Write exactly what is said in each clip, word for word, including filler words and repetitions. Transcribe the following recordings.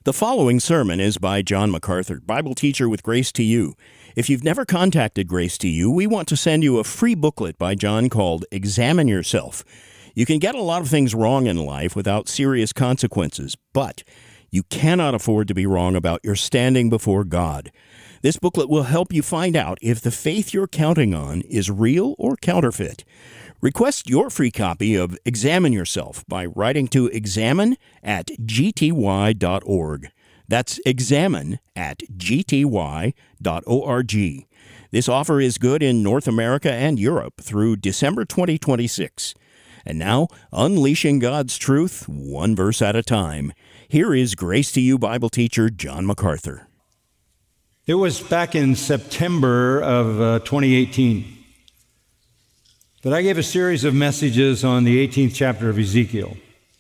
The following sermon is by John MacArthur, Bible teacher with Grace to You. If you've never contacted Grace to You, we want to send you a free booklet by John called Examine Yourself. You can get a lot of things wrong in life without serious consequences, but you cannot afford to be wrong about your standing before God. This booklet will help you find out if the faith you're counting on is real or counterfeit. Request your free copy of Examine Yourself by writing to examine at g t y dot org. That's examine at g t y dot org. This offer is good in North America and Europe through December twenty twenty-six. And now, unleashing God's truth, one verse at a time. Here is Grace to You Bible teacher John MacArthur. It was back in September of uh, twenty eighteen that I gave a series of messages on the eighteenth chapter of Ezekiel.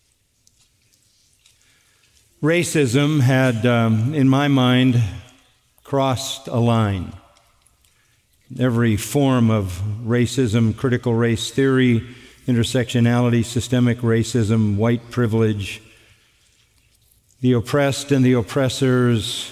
Racism had, um, in my mind, crossed a line. Every form of racism, critical race theory, intersectionality, systemic racism, white privilege, the oppressed and the oppressors,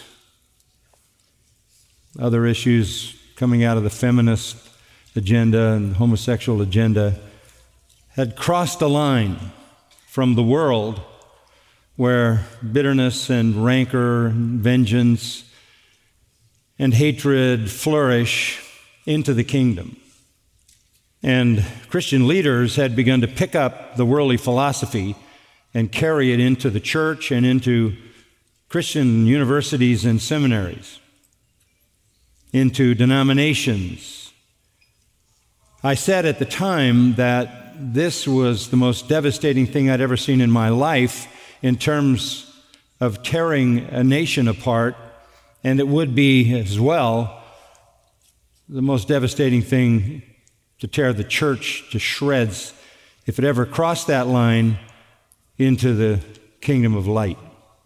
other issues coming out of the feminist agenda and homosexual agenda, had crossed a line from the world where bitterness and rancor, and vengeance and hatred flourish into the kingdom. And Christian leaders had begun to pick up the worldly philosophy and carry it into the church and into Christian universities and seminaries, into denominations. I said at the time that this was the most devastating thing I'd ever seen in my life in terms of tearing a nation apart, and it would be as well the most devastating thing to tear the church to shreds if it ever crossed that line into the kingdom of light.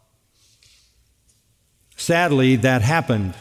Sadly, that happened.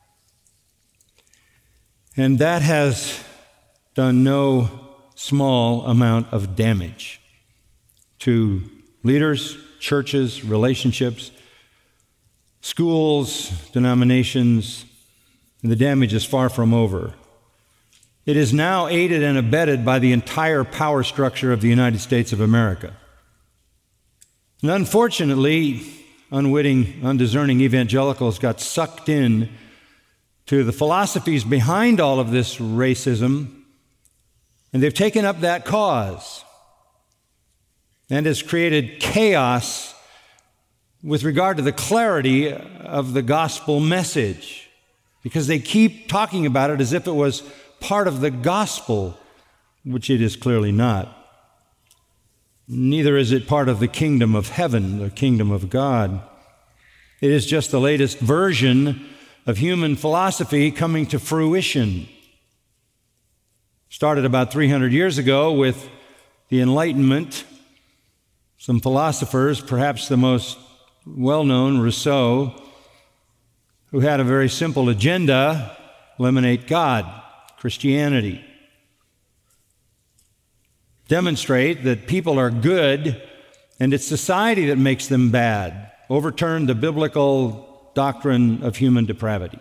And that has done no small amount of damage to leaders, churches, relationships, schools, denominations, and the damage is far from over. It is now aided and abetted by the entire power structure of the United States of America. And unfortunately, unwitting, undiscerning evangelicals got sucked in to the philosophies behind all of this racism, and they've taken up that cause and has created chaos with regard to the clarity of the gospel message, because they keep talking about it as if it was part of the gospel, which it is clearly not. Neither is it part of the kingdom of heaven, the kingdom of God. It is just the latest version of human philosophy coming to fruition. Started about three hundred years ago with the Enlightenment. Some philosophers, perhaps the most well-known, Rousseau, who had a very simple agenda: eliminate God, Christianity. Demonstrate that people are good and it's society that makes them bad. Overturn the biblical doctrine of human depravity.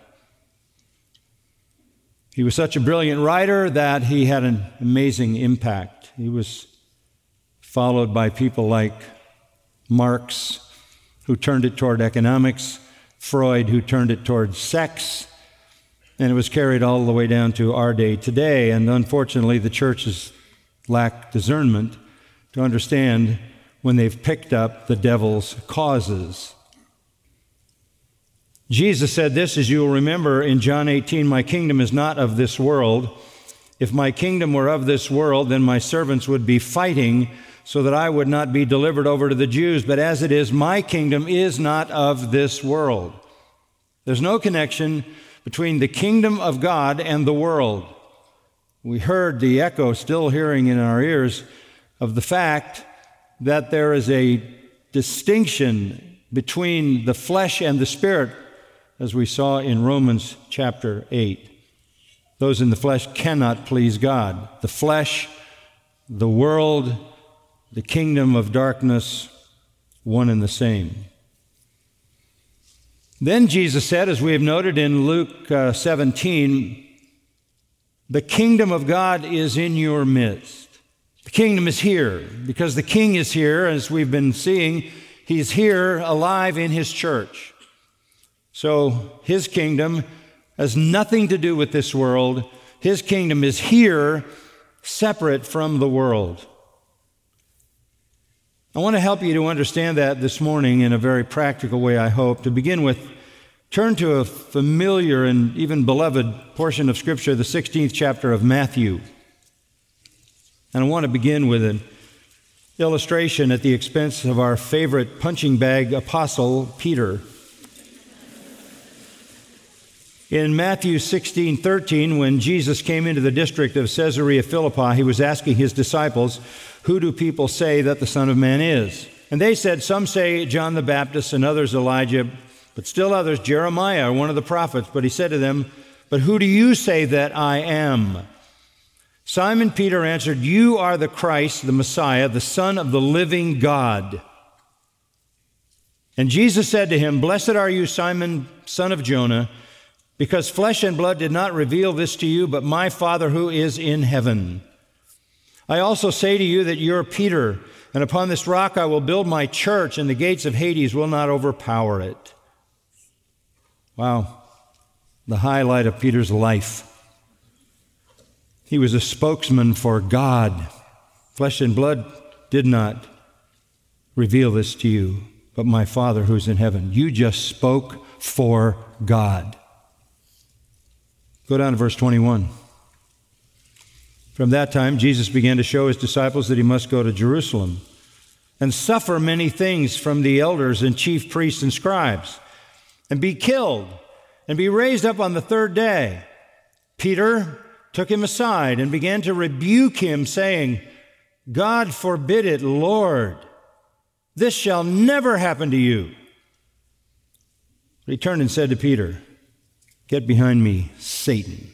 He was such a brilliant writer that he had an amazing impact. He was followed by people like Marx, who turned it toward economics, Freud, who turned it toward sex, and it was carried all the way down to our day today. And unfortunately, the churches lack discernment to understand when they've picked up the devil's causes. Jesus said this, as you will remember, in John eighteen, "My kingdom is not of this world. If my kingdom were of this world, then my servants would be fighting so that I would not be delivered over to the Jews. But as it is, my kingdom is not of this world." There's no connection between the kingdom of God and the world. We heard the echo, still hearing in our ears, of the fact that there is a distinction between the flesh and the spirit, as we saw in Romans chapter eight. Those in the flesh cannot please God. The flesh, the world, the kingdom of darkness, one and the same. Then Jesus said, as we have noted in Luke uh, seventeen, the kingdom of God is in your midst. The kingdom is here because the king is here, as we've been seeing. He's here alive in his church. So his kingdom has nothing to do with this world. His kingdom is here, separate from the world. I want to help you to understand that this morning in a very practical way, I hope. To begin with, turn to a familiar and even beloved portion of Scripture, the sixteenth chapter of Matthew. And I want to begin with an illustration at the expense of our favorite punching bag apostle, Peter. In Matthew sixteen thirteen, when Jesus came into the district of Caesarea Philippi, he was asking his disciples, "Who do people say that the Son of Man is?" And they said, "Some say John the Baptist, and others Elijah, but still others Jeremiah, or one of the prophets." But he said to them, "But who do you say that I am?" Simon Peter answered, "You are the Christ, the Messiah, the Son of the living God." And Jesus said to him, "Blessed are you, Simon, son of Jonah, because flesh and blood did not reveal this to you, but my Father who is in heaven. I also say to you that you're Peter, and upon this rock I will build my church, and the gates of Hades will not overpower it." Wow, the highlight of Peter's life. He was a spokesman for God. Flesh and blood did not reveal this to you, but my Father who's in heaven. You just spoke for God. Go down to verse twenty-one. From that time, Jesus began to show his disciples that he must go to Jerusalem and suffer many things from the elders and chief priests and scribes, and be killed, and be raised up on the third day. Peter took him aside and began to rebuke him, saying, "God forbid it, Lord. This shall never happen to you." But he turned and said to Peter, "Get behind me, Satan.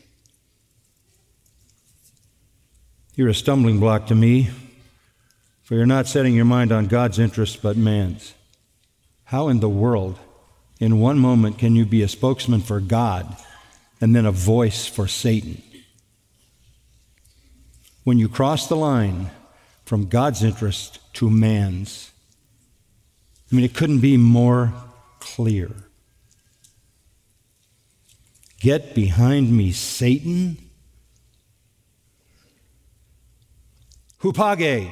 You're a stumbling block to me, for you're not setting your mind on God's interests but man's." How in the world, in one moment, can you be a spokesman for God and then a voice for Satan? When you cross the line from God's interest to man's, I mean, it couldn't be more clear. Get behind me, Satan. Hupage.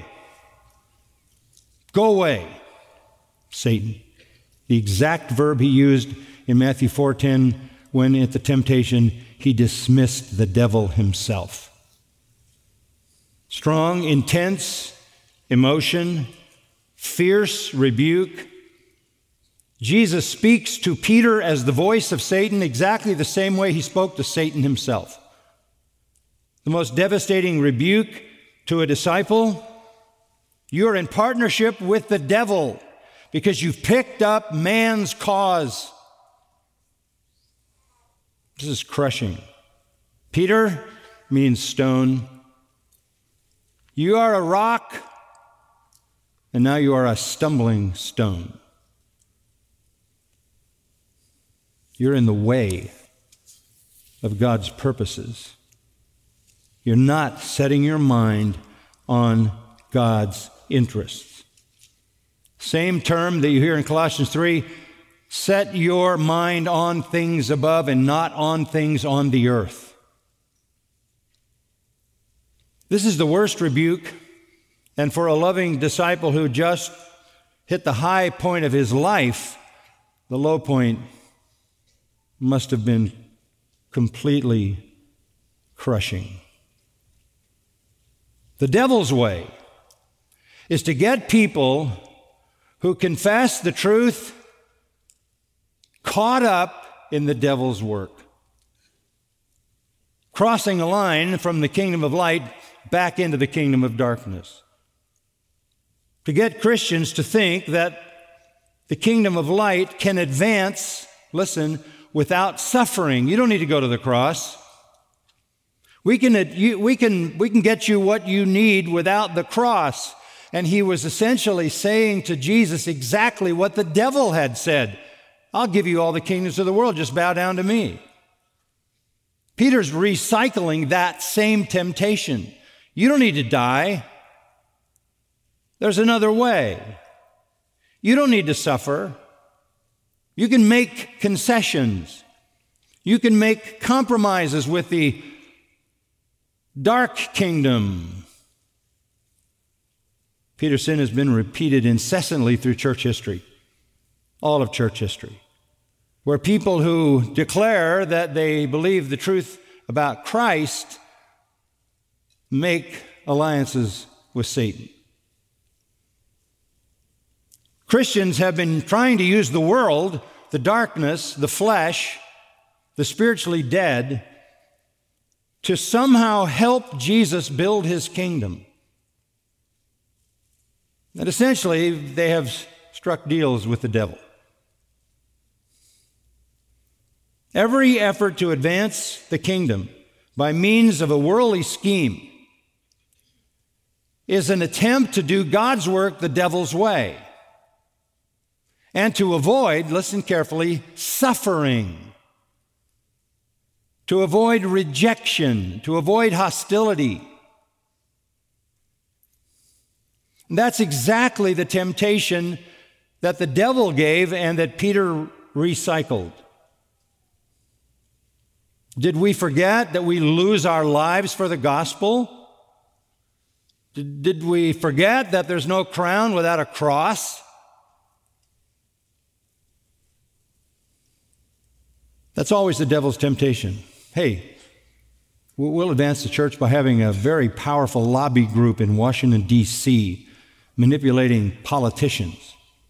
Go away, Satan. The exact verb he used in Matthew four ten when at the temptation he dismissed the devil himself. Strong, intense emotion, fierce rebuke. Jesus speaks to Peter as the voice of Satan exactly the same way he spoke to Satan himself. The most devastating rebuke to a disciple: you're in partnership with the devil because you've picked up man's cause. This is crushing. Peter means stone. You are a rock, and now you are a stumbling stone. You're in the way of God's purposes. You're not setting your mind on God's interests. Same term that you hear in Colossians three, set your mind on things above and not on things on the earth. This is the worst rebuke, and for a loving disciple who just hit the high point of his life, the low point must have been completely crushing. The devil's way is to get people who confess the truth caught up in the devil's work, crossing a line from the kingdom of light back into the kingdom of darkness. To get Christians to think that the kingdom of light can advance, listen, without suffering. You don't need to go to the cross. We can, we can, we can get you what you need without the cross. And he was essentially saying to Jesus exactly what the devil had said. I'll give you all the kingdoms of the world. Just bow down to me. Peter's recycling that same temptation. You don't need to die. There's another way. You don't need to suffer. You can make concessions. You can make compromises with the dark kingdom. Peter's sin has been repeated incessantly through church history, all of church history, where people who declare that they believe the truth about Christ make alliances with Satan. Christians have been trying to use the world, the darkness, the flesh, the spiritually dead, to somehow help Jesus build his kingdom. And essentially, they have struck deals with the devil. Every effort to advance the kingdom by means of a worldly scheme is an attempt to do God's work the devil's way and to avoid, listen carefully, suffering, to avoid rejection, to avoid hostility. And that's exactly the temptation that the devil gave and that Peter recycled. Did we forget that we lose our lives for the gospel? Did, did we forget that there's no crown without a cross? That's always the devil's temptation. Hey, we'll advance the church by having a very powerful lobby group in Washington, D C, manipulating politicians.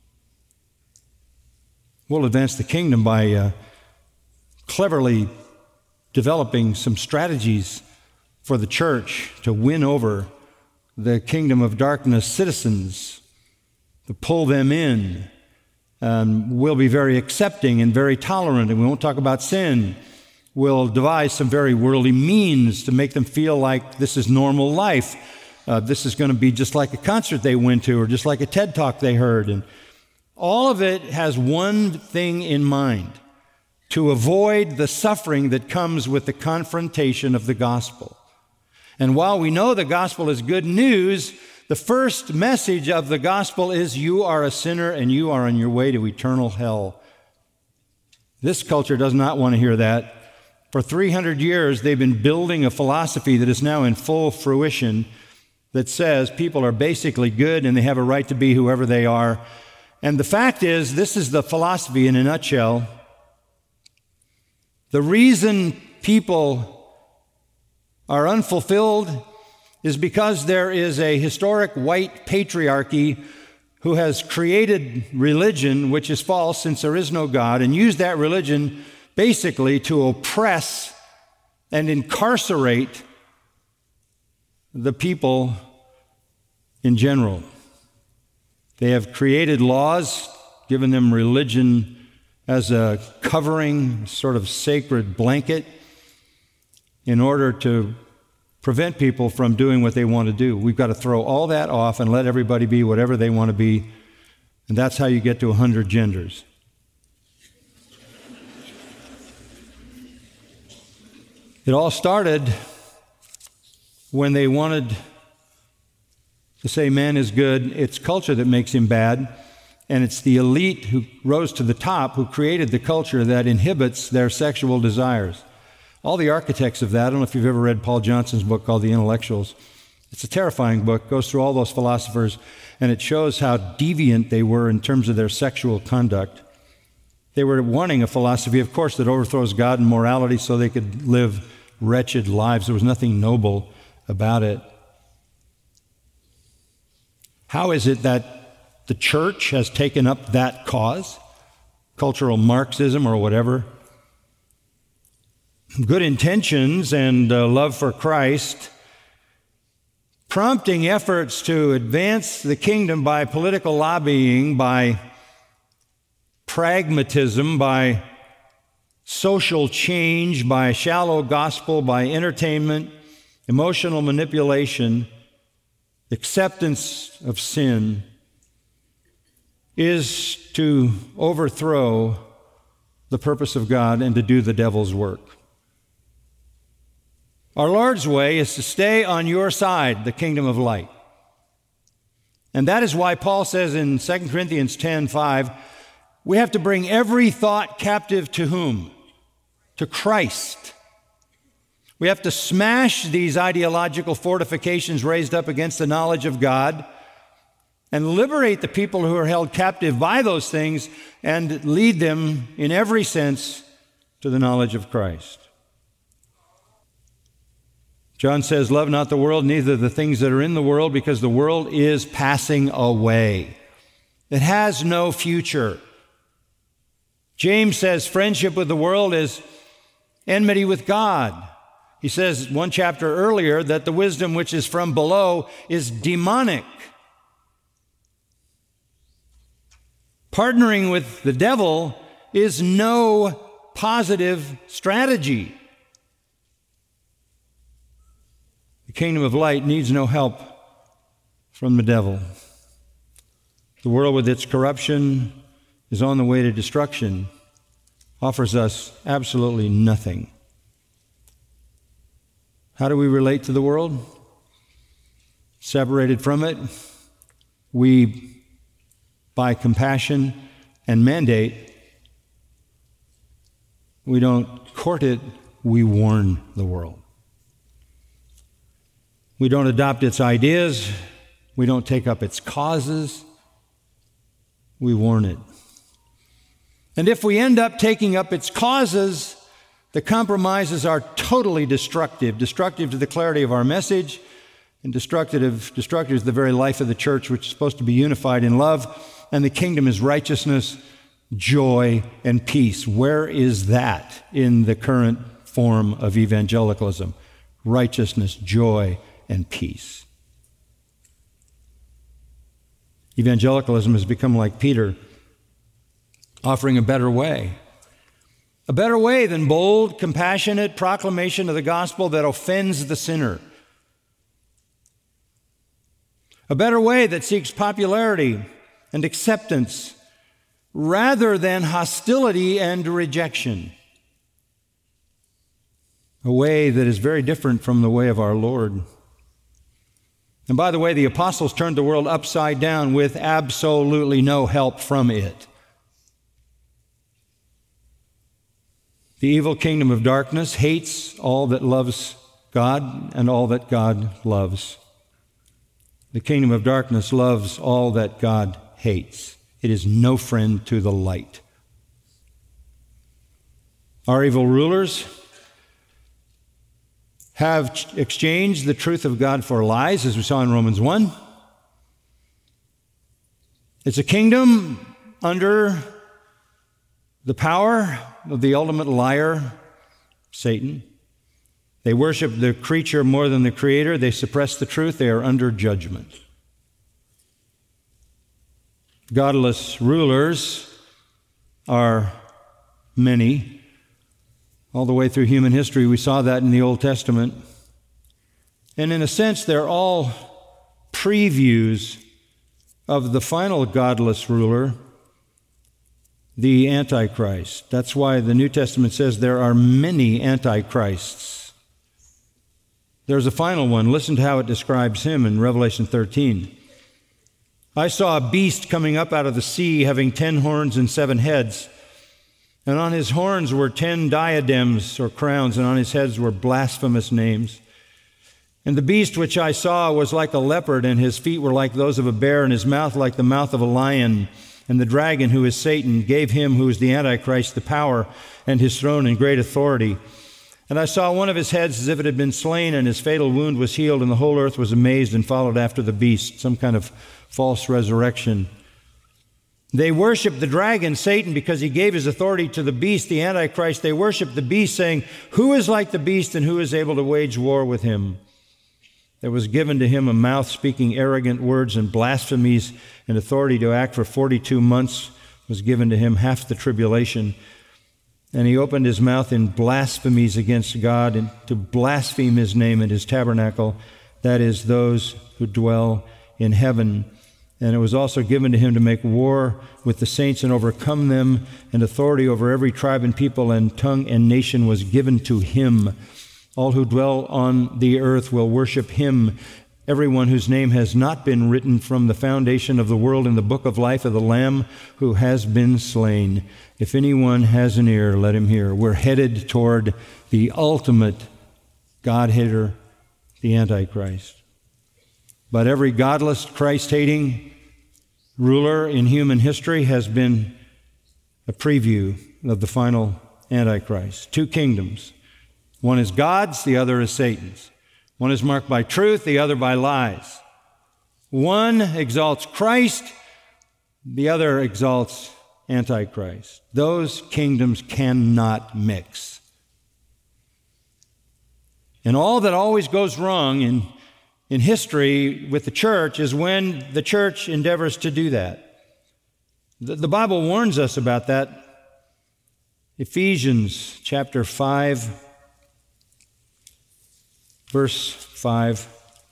We'll advance the kingdom by uh, cleverly developing some strategies for the church to win over the kingdom of darkness citizens, to pull them in. Um, we'll be very accepting and very tolerant, and we won't talk about sin. We'll devise some very worldly means to make them feel like this is normal life. Uh, this is going to be just like a concert they went to or just like a TED Talk they heard. And all of it has one thing in mind: to avoid the suffering that comes with the confrontation of the gospel. And while we know the gospel is good news, the first message of the gospel is you are a sinner and you are on your way to eternal hell. This culture does not want to hear that. For three hundred years, they've been building a philosophy that is now in full fruition that says people are basically good and they have a right to be whoever they are. And the fact is, this is the philosophy in a nutshell. The reason people are unfulfilled is because there is a historic white patriarchy who has created religion which is false since there is no God, and used that religion basically to oppress and incarcerate the people in general. They have created laws, given them religion as a covering, sort of sacred blanket, in order to prevent people from doing what they want to do. We've got to throw all that off and let everybody be whatever they want to be, and that's how you get to one hundred genders. It all started when they wanted to say man is good. It's culture that makes him bad, and it's the elite who rose to the top who created the culture that inhibits their sexual desires. All the architects of that, I don't know if you've ever read Paul Johnson's book called The Intellectuals. It's a terrifying book, goes through all those philosophers, and it shows how deviant they were in terms of their sexual conduct. They were wanting a philosophy, of course, that overthrows God and morality so they could live wretched lives. There was nothing noble about it. How is it that the church has taken up that cause? Cultural Marxism or whatever. Good intentions and uh, love for Christ, prompting efforts to advance the kingdom by political lobbying, by pragmatism, by social change, by shallow gospel, by entertainment, emotional manipulation, acceptance of sin, is to overthrow the purpose of God and to do the devil's work. Our Lord's way is to stay on your side, the kingdom of light. And that is why Paul says in Second Corinthians ten five, we have to bring every thought captive to whom? To Christ. We have to smash these ideological fortifications raised up against the knowledge of God and liberate the people who are held captive by those things and lead them in every sense to the knowledge of Christ. John says, love not the world, neither the things that are in the world, because the world is passing away. It has no future. James says friendship with the world is enmity with God. He says one chapter earlier that the wisdom which is from below is demonic. Partnering with the devil is no positive strategy. The kingdom of light needs no help from the devil. The world with its corruption is on the way to destruction, offers us absolutely nothing. How do we relate to the world? Separated from it, we, by compassion and mandate, we don't court it, we warn the world. We don't adopt its ideas, we don't take up its causes, we warn it. And if we end up taking up its causes, the compromises are totally destructive, destructive to the clarity of our message, and destructive, destructive to the very life of the church, which is supposed to be unified in love, and the kingdom is righteousness, joy, and peace. Where is that in the current form of evangelicalism? Righteousness, joy, and peace. Evangelicalism has become like Peter, offering a better way. A better way than bold, compassionate proclamation of the gospel that offends the sinner. A better way that seeks popularity and acceptance rather than hostility and rejection. A way that is very different from the way of our Lord. And by the way, the apostles turned the world upside down with absolutely no help from it. The evil kingdom of darkness hates all that loves God and all that God loves. The kingdom of darkness loves all that God hates. It is no friend to the light. Our evil rulers have exchanged the truth of God for lies, as we saw in Romans one. It's a kingdom under the power of the ultimate liar, Satan. They worship the creature more than the Creator. They suppress the truth. They are under judgment. Godless rulers are many. All the way through human history, we saw that in the Old Testament. And in a sense, they're all previews of the final godless ruler, the Antichrist. That's why the New Testament says there are many Antichrists. There's a final one. Listen to how it describes him in Revelation thirteen. I saw a beast coming up out of the sea, having ten horns and seven heads. And on his horns were ten diadems or crowns, and on his heads were blasphemous names. And the beast which I saw was like a leopard, and his feet were like those of a bear, and his mouth like the mouth of a lion. And the dragon, who is Satan, gave him who is the Antichrist the power and his throne and great authority. And I saw one of his heads as if it had been slain, and his fatal wound was healed, and the whole earth was amazed and followed after the beast, some kind of false resurrection. They worship the dragon, Satan, because he gave his authority to the beast, the Antichrist. They worship the beast, saying, who is like the beast and who is able to wage war with him? There was given to him a mouth speaking arrogant words and blasphemies, and authority to act for forty-two months was given to him, half the tribulation. And he opened his mouth in blasphemies against God and to blaspheme his name and his tabernacle, that is, those who dwell in heaven. And it was also given to him to make war with the saints and overcome them, and authority over every tribe and people and tongue and nation was given to him. All who dwell on the earth will worship him, everyone whose name has not been written from the foundation of the world in the book of life of the Lamb who has been slain. If anyone has an ear, let him hear. We're headed toward the ultimate God-hater, the Antichrist. But every godless, Christ-hating ruler in human history has been a preview of the final Antichrist. Two kingdoms. One is God's, the other is Satan's. One is marked by truth, the other by lies. One exalts Christ, the other exalts Antichrist. Those kingdoms cannot mix. And all that always goes wrong in, in history with the church is when the church endeavors to do that. The, the Bible warns us about that. Ephesians chapter five, verse five.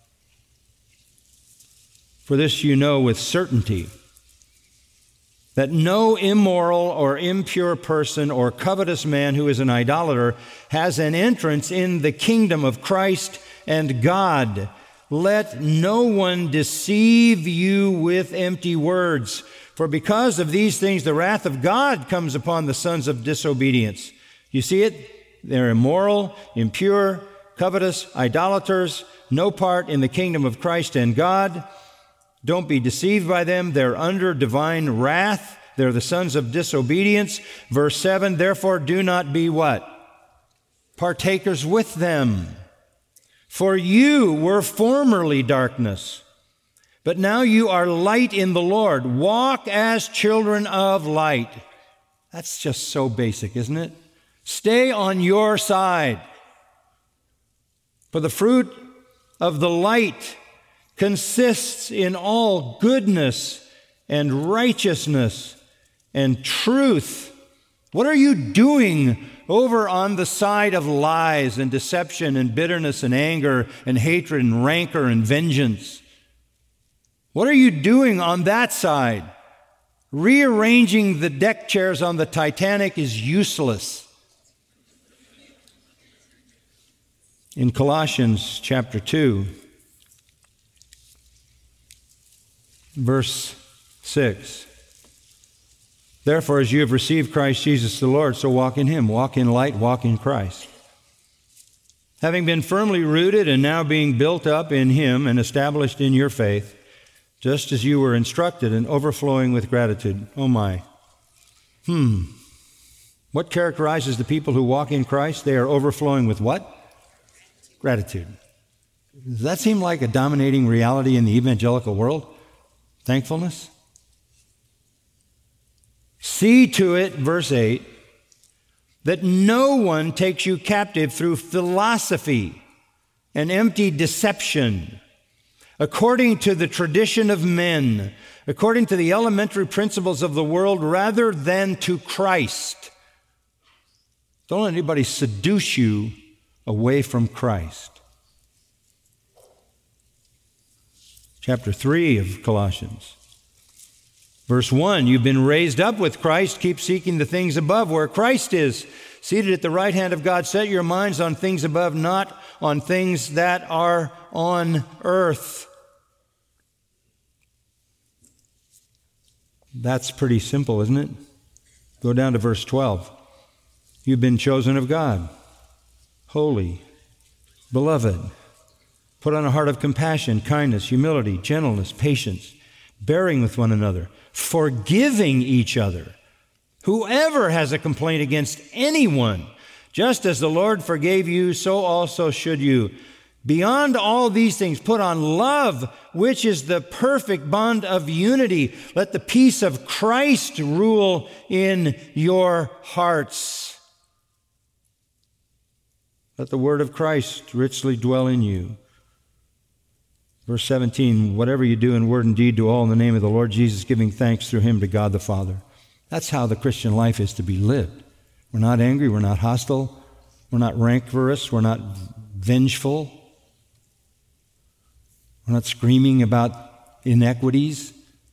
For this you know with certainty, that no immoral or impure person or covetous man who is an idolater has an entrance in the kingdom of Christ and God. Let no one deceive you with empty words, for because of these things the wrath of God comes upon the sons of disobedience. You see it? They're immoral, impure, covetous, idolaters, no part in the kingdom of Christ and God. Don't be deceived by them. They're under divine wrath. They're the sons of disobedience. Verse seven, therefore do not be what? Partakers with them. For you were formerly darkness, but now you are light in the Lord. Walk as children of light. That's just so basic, isn't it? Stay on your side. For the fruit of the light consists in all goodness and righteousness and truth. What are you doing over on the side of lies and deception and bitterness and anger and hatred and rancor and vengeance? What are you doing on that side? Rearranging the deck chairs on the Titanic is useless. In Colossians chapter two, verse six, therefore, as you have received Christ Jesus the Lord, so walk in him. Walk in light, walk in Christ. Having been firmly rooted and now being built up in him and established in your faith, just as you were instructed and overflowing with gratitude. Oh my. Hmm. What characterizes the people who walk in Christ? They are overflowing with what? Gratitude. Does that seem like a dominating reality in the evangelical world? Thankfulness? See to it, verse eight, that no one takes you captive through philosophy and empty deception, according to the tradition of men, according to the elementary principles of the world, rather than to Christ. Don't let anybody seduce you away from Christ. Chapter three of Colossians. Verse one, you've been raised up with Christ. Keep seeking the things above where Christ is, seated at the right hand of God. Set your minds on things above, not on things that are on earth. That's pretty simple, isn't it? Go down to verse twelve. You've been chosen of God, holy, beloved. Put on a heart of compassion, kindness, humility, gentleness, patience, bearing with one another, forgiving each other. Whoever has a complaint against anyone, just as the Lord forgave you, so also should you. Beyond all these things, put on love, which is the perfect bond of unity. Let the peace of Christ rule in your hearts. Let the word of Christ richly dwell in you. Verse seventeen, whatever you do in word and deed, do all in the name of the Lord Jesus, giving thanks through him to God the Father. That's how the Christian life is to be lived. We're not angry, we're not hostile, we're not rancorous, we're not vengeful, we're not screaming about inequities.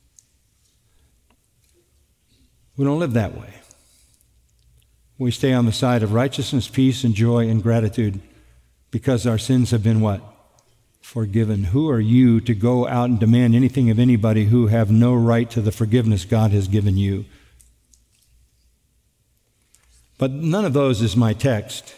We don't live that way. We stay on the side of righteousness, peace, and joy and gratitude because our sins have been what? Forgiven. Who are you to go out and demand anything of anybody who have no right to the forgiveness God has given you? But none of those is my text.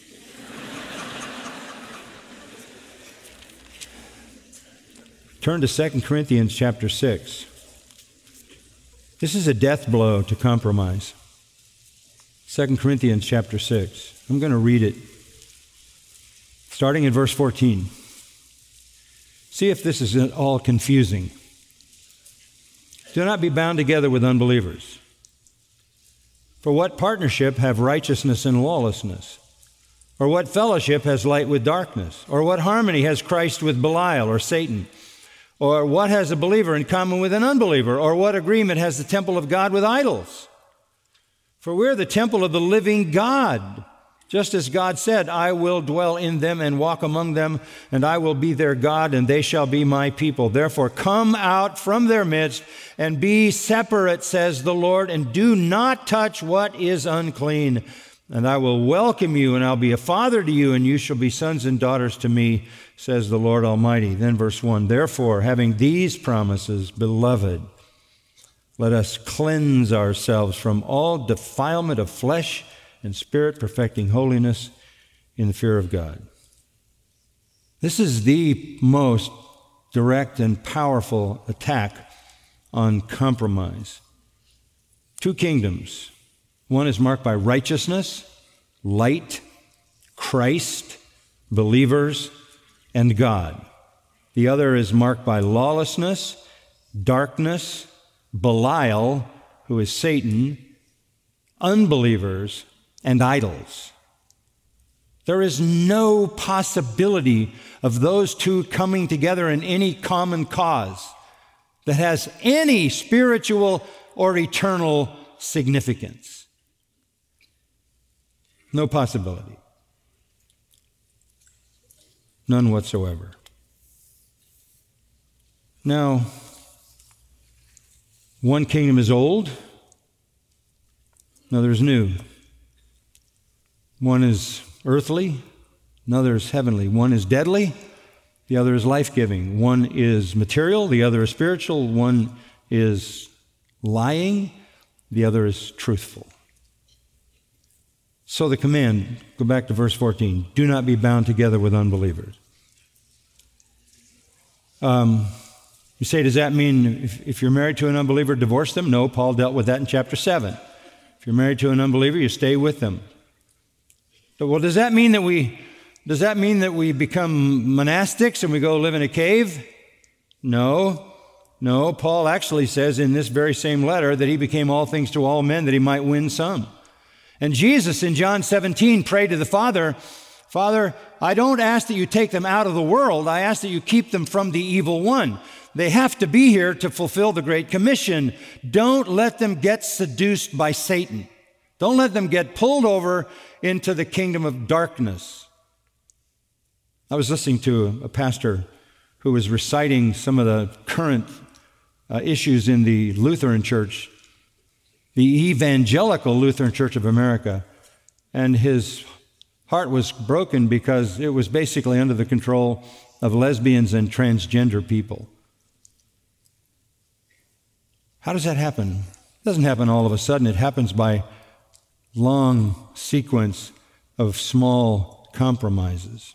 Turn to Second Corinthians chapter six. This is a death blow to compromise. Second Corinthians chapter six. I'm going to read it, starting in verse fourteen. See if this isn't all confusing. Do not be bound together with unbelievers. For what partnership have righteousness and lawlessness? Or what fellowship has light with darkness? Or what harmony has Christ with Belial or Satan? Or what has a believer in common with an unbeliever? Or what agreement has the temple of God with idols? For we're the temple of the living God. Just as God said, I will dwell in them and walk among them, and I will be their God, and they shall be my people. Therefore, come out from their midst and be separate, says the Lord, and do not touch what is unclean. And I will welcome you, and I'll be a father to you, and you shall be sons and daughters to me, says the Lord Almighty. Then verse one, therefore, having these promises, beloved, let us cleanse ourselves from all defilement of flesh and spirit, perfecting holiness in the fear of God. This is the most direct and powerful attack on compromise. Two kingdoms. One is marked by righteousness, light, Christ, believers, and God. The other is marked by lawlessness, darkness, Belial, who is Satan, unbelievers, and idols. There is no possibility of those two coming together in any common cause that has any spiritual or eternal significance. No possibility. None whatsoever. Now, one kingdom is old, another is new. One is earthly, another is heavenly. One is deadly, the other is life-giving. One is material, the other is spiritual. One is lying, the other is truthful. So the command, go back to verse fourteen, do not be bound together with unbelievers. Um, you say, does that mean if, if you're married to an unbeliever, divorce them? No, Paul dealt with that in chapter seven. If you're married to an unbeliever, you stay with them. But, well, does that mean that we does that mean that we become monastics and we go live in a cave? No. No, Paul actually says in this very same letter that he became all things to all men that he might win some. And Jesus in John seventeen prayed to the Father, Father, I don't ask that you take them out of the world. I ask that you keep them from the evil one. They have to be here to fulfill the Great Commission. Don't let them get seduced by Satan. Don't let them get pulled over into the kingdom of darkness. I was listening to a pastor who was reciting some of the current uh, issues in the Lutheran Church, the Evangelical Lutheran Church of America, and his heart was broken because it was basically under the control of lesbians and transgender people. How does that happen? It doesn't happen all of a sudden. It happens by long sequence of small compromises.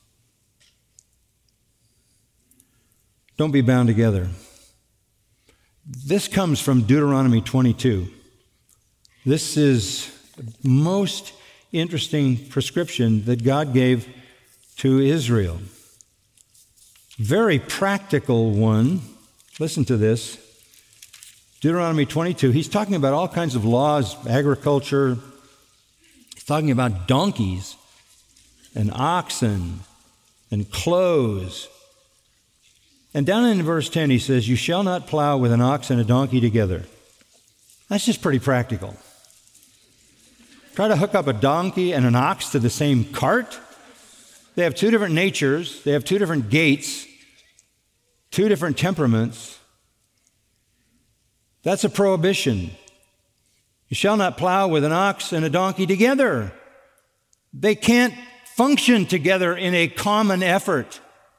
Don't be bound together. This comes from Deuteronomy twenty-two. This is the most interesting prescription that God gave to Israel. Very practical one. Listen to this. Deuteronomy twenty-two. He's talking about all kinds of laws, agriculture. He's talking about donkeys and oxen and clothes. And down in verse ten, he says, you shall not plow with an ox and a donkey together. That's just pretty practical. Try to hook up a donkey and an ox to the same cart. They have two different natures. They have two different gaits, two different temperaments. That's a prohibition. You shall not plow with an ox and a donkey together. They can't function together in a common effort.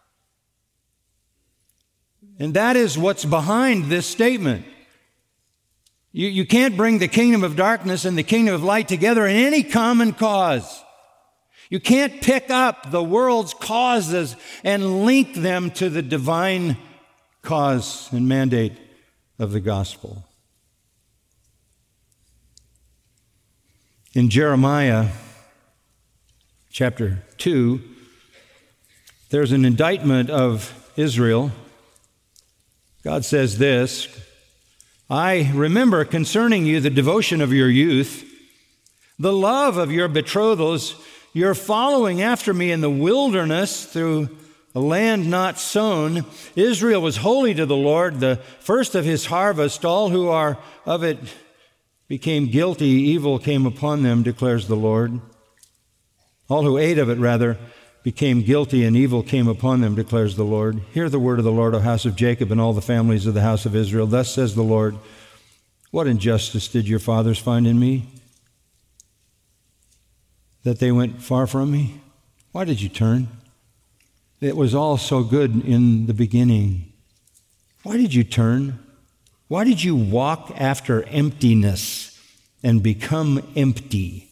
And that is what's behind this statement. You, you can't bring the kingdom of darkness and the kingdom of light together in any common cause. You can't pick up the world's causes and link them to the divine cause and mandate of the gospel. In Jeremiah chapter two, there's an indictment of Israel. God says this, I remember concerning you the devotion of your youth, the love of your betrothals, your following after me in the wilderness through a land not sown. Israel was holy to the Lord, the first of his harvest. All who are of it became guilty. Evil came upon them, declares the Lord. All who ate of it, rather, became guilty, and evil came upon them, declares the Lord. Hear the word of the Lord, O house of Jacob, and all the families of the house of Israel. Thus says the Lord, what injustice did your fathers find in me, that they went far from me? Why did you turn? It was all so good in the beginning. Why did you turn? Why did you walk after emptiness and become empty?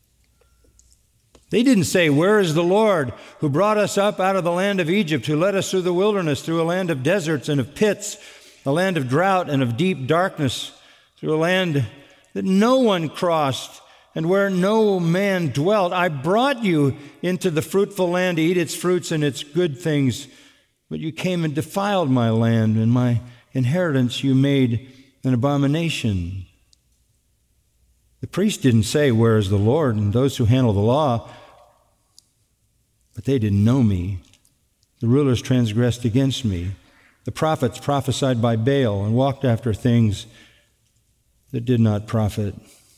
They didn't say, where is the Lord who brought us up out of the land of Egypt, who led us through the wilderness, through a land of deserts and of pits, a land of drought and of deep darkness, through a land that no one crossed and where no man dwelt. I brought you into the fruitful land to eat its fruits and its good things, but you came and defiled my land, and my inheritance you made an abomination. The priest didn't say, where is the Lord? And those who handle the law, but they didn't know me. The rulers transgressed against me. The prophets prophesied by Baal and walked after things that did not profit.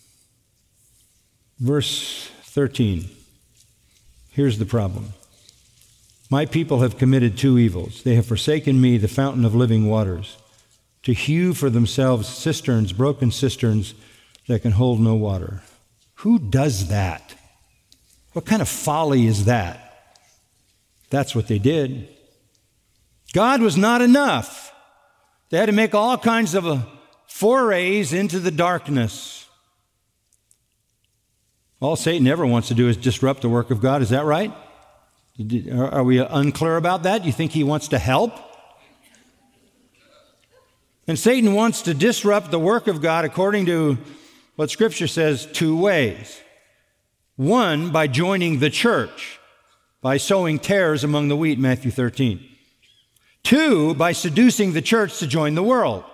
Verse thirteen. Here's the problem. My people have committed two evils. They have forsaken me, the fountain of living waters, to hew for themselves cisterns, broken cisterns that can hold no water. Who does that? What kind of folly is that? That's what they did. God was not enough. They had to make all kinds of forays into the darkness. All Satan ever wants to do is disrupt the work of God. Is that right? Are we unclear about that? Do you think he wants to help? And Satan wants to disrupt the work of God according to what Scripture says two ways. One, by joining the church, by sowing tares among the wheat, Matthew thirteen. Two, by seducing the church to join the world.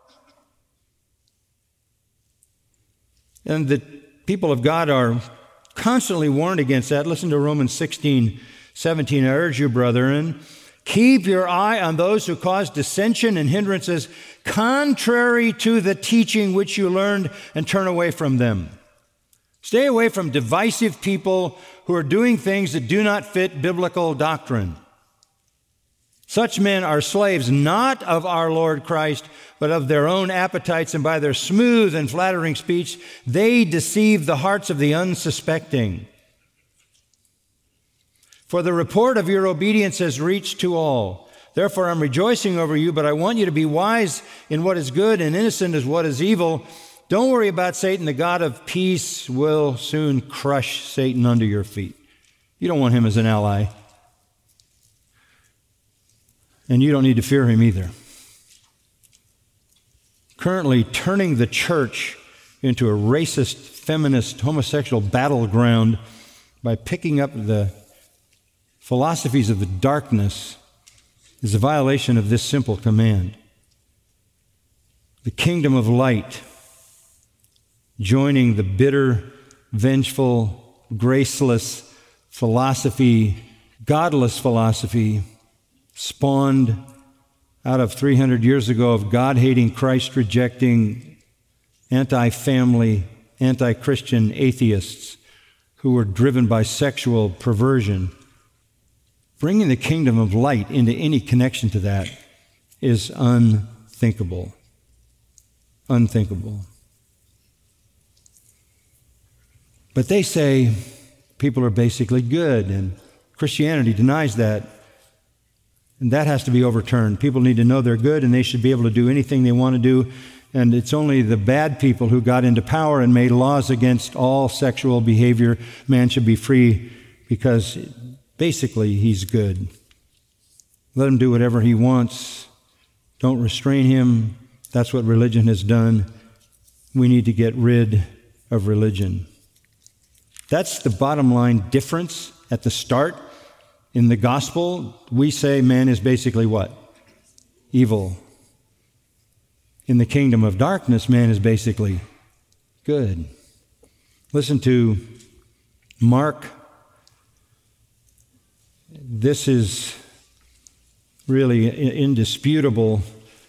And the people of God are constantly warned against that. Listen to Romans sixteen, seventeen. I urge you, brethren, keep your eye on those who cause dissension and hindrances contrary to the teaching which you learned, and turn away from them. Stay away from divisive people who are doing things that do not fit biblical doctrine. Such men are slaves not of our Lord Christ, but of their own appetites, and by their smooth and flattering speech, they deceive the hearts of the unsuspecting. For the report of your obedience has reached to all. Therefore, I'm rejoicing over you, but I want you to be wise in what is good and innocent as what is evil. Don't worry about Satan. The God of peace will soon crush Satan under your feet. You don't want him as an ally. And you don't need to fear him either. Currently turning the church into a racist, feminist, homosexual battleground by picking up the philosophies of the darkness is a violation of this simple command. The kingdom of light, joining the bitter, vengeful, graceless philosophy, godless philosophy, spawned out of three hundred years ago of God-hating, Christ-rejecting, anti-family, anti-Christian atheists who were driven by sexual perversion. Bringing the kingdom of light into any connection to that is unthinkable. Unthinkable. But they say people are basically good, and Christianity denies that. And that has to be overturned. People need to know they're good, and they should be able to do anything they want to do. And it's only the bad people who got into power and made laws against all sexual behavior. Man should be free because basically he's good. Let him do whatever he wants. Don't restrain him. That's what religion has done. We need to get rid of religion. That's the bottom line difference at the start. In the gospel, we say man is basically what? Evil. In the kingdom of darkness, man is basically good. Listen to Mark. This is really indisputable.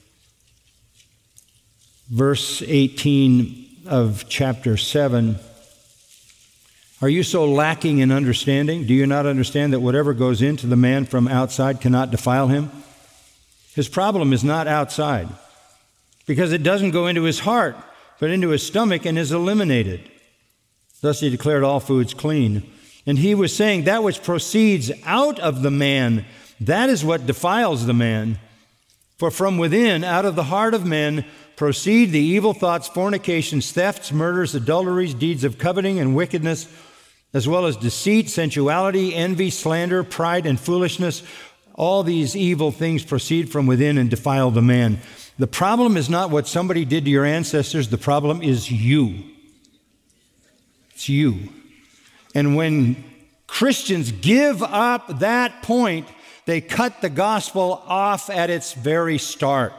Verse eighteen of chapter seven. Are you so lacking in understanding? Do you not understand that whatever goes into the man from outside cannot defile him? His problem is not outside, because it doesn't go into his heart, but into his stomach and is eliminated. Thus he declared all foods clean. And he was saying that which proceeds out of the man, that is what defiles the man. For from within, out of the heart of men, proceed the evil thoughts, fornications, thefts, murders, adulteries, deeds of coveting and wickedness, as well as deceit, sensuality, envy, slander, pride, and foolishness. All these evil things proceed from within and defile the man. The problem is not what somebody did to your ancestors. The problem is you. It's you. And when Christians give up that point, they cut the gospel off at its very start.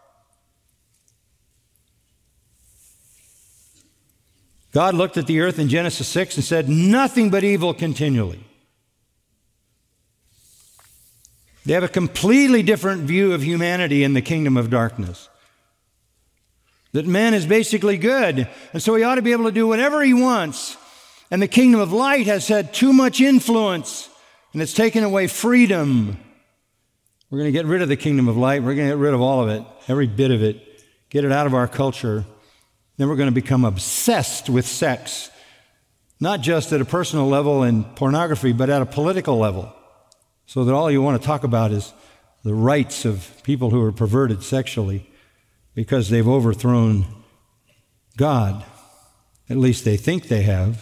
God looked at the earth in Genesis six and said, nothing but evil continually. They have a completely different view of humanity in the kingdom of darkness. That man is basically good, and so he ought to be able to do whatever he wants. And the kingdom of light has had too much influence, and it's taken away freedom. We're going to get rid of the kingdom of light. We're going to get rid of all of it, every bit of it, get it out of our culture. Then we're going to become obsessed with sex, not just at a personal level in pornography, but at a political level, so that all you want to talk about is the rights of people who are perverted sexually because they've overthrown God. At least they think they have.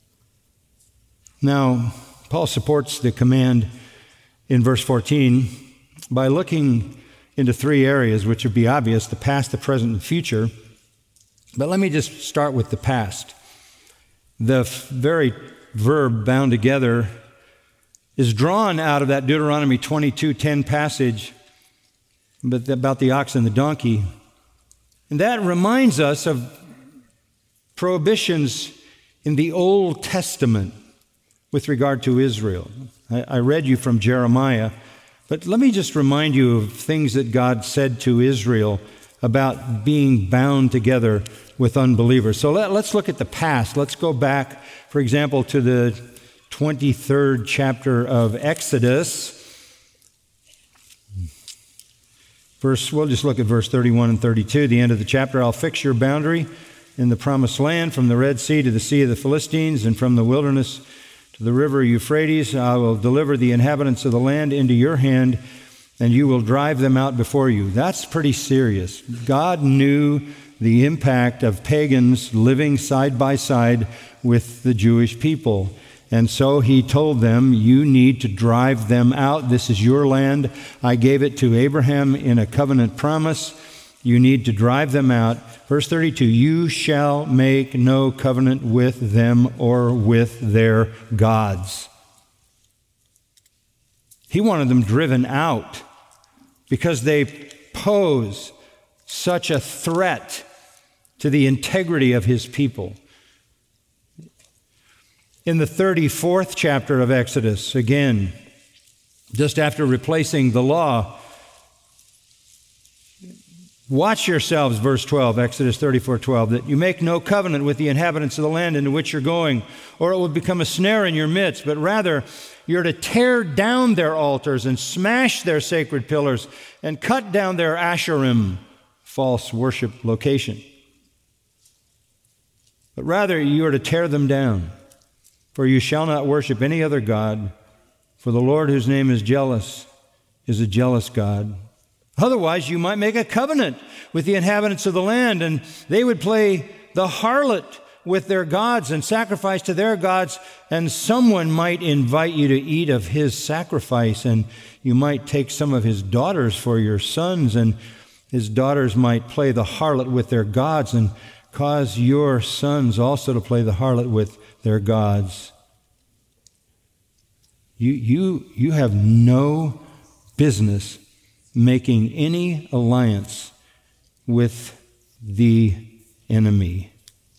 Now, Paul supports the command in verse fourteen by looking into three areas which would be obvious: the past, the present, and the future. But let me just start with the past. The f- very verb bound together is drawn out of that Deuteronomy twenty-two ten passage but about the ox and the donkey. And that reminds us of prohibitions in the Old Testament with regard to Israel. I, I read you from Jeremiah, but let me just remind you of things that God said to Israel about being bound together with unbelievers. So let, let's look at the past. Let's go back, for example, to the twenty-third chapter of Exodus. Verse, we'll just look at verse thirty-one and thirty-two, the end of the chapter. I'll fix your boundary in the promised land, from the Red Sea to the Sea of the Philistines, and from the wilderness to the river Euphrates. I will deliver the inhabitants of the land into your hand, and you will drive them out before you. That's pretty serious. God knew the impact of pagans living side by side with the Jewish people. And so he told them, you need to drive them out. This is your land. I gave it to Abraham in a covenant promise. You need to drive them out. Verse thirty-two, you shall make no covenant with them or with their gods. He wanted them driven out because they pose such a threat to the integrity of his people. In the thirty-fourth chapter of Exodus, again, just after replacing the law, watch yourselves, verse twelve, Exodus thirty-four twelve, that you make no covenant with the inhabitants of the land into which you're going, or it will become a snare in your midst, but rather you're to tear down their altars and smash their sacred pillars and cut down their Asherim, false worship location. But rather you are to tear them down. For you shall not worship any other God, for the Lord whose name is jealous is a jealous God. Otherwise you might make a covenant with the inhabitants of the land, and they would play the harlot with their gods and sacrifice to their gods, and someone might invite you to eat of his sacrifice, and you might take some of his daughters for your sons, and his daughters might play the harlot with their gods and cause your sons also to play the harlot with their gods. You, you, you have no business making any alliance with the enemy.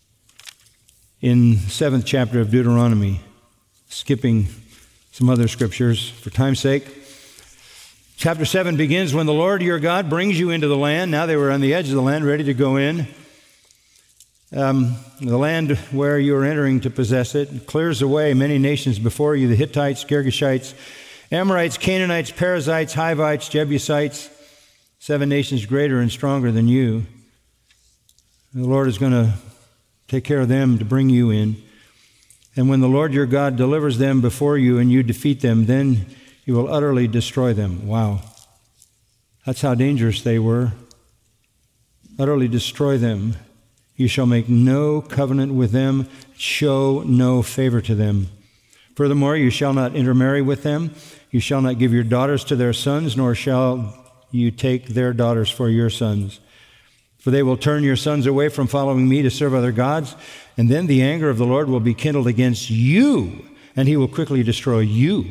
In the seventh chapter of Deuteronomy, skipping some other scriptures for time's sake, chapter seven begins, when the Lord your God brings you into the land. Now they were on the edge of the land, ready to go in. Um, the land where you are entering to possess it clears away many nations before you, the Hittites, Girgashites, Amorites, Canaanites, Perizzites, Hivites, Jebusites, seven nations greater and stronger than you. The Lord is going to take care of them to bring you in. And when the Lord your God delivers them before you and you defeat them, then you will utterly destroy them. Wow. That's how dangerous they were. Utterly destroy them. You shall make no covenant with them, show no favor to them. Furthermore, you shall not intermarry with them. You shall not give your daughters to their sons, nor shall you take their daughters for your sons. For they will turn your sons away from following me to serve other gods, and then the anger of the Lord will be kindled against you, and he will quickly destroy you.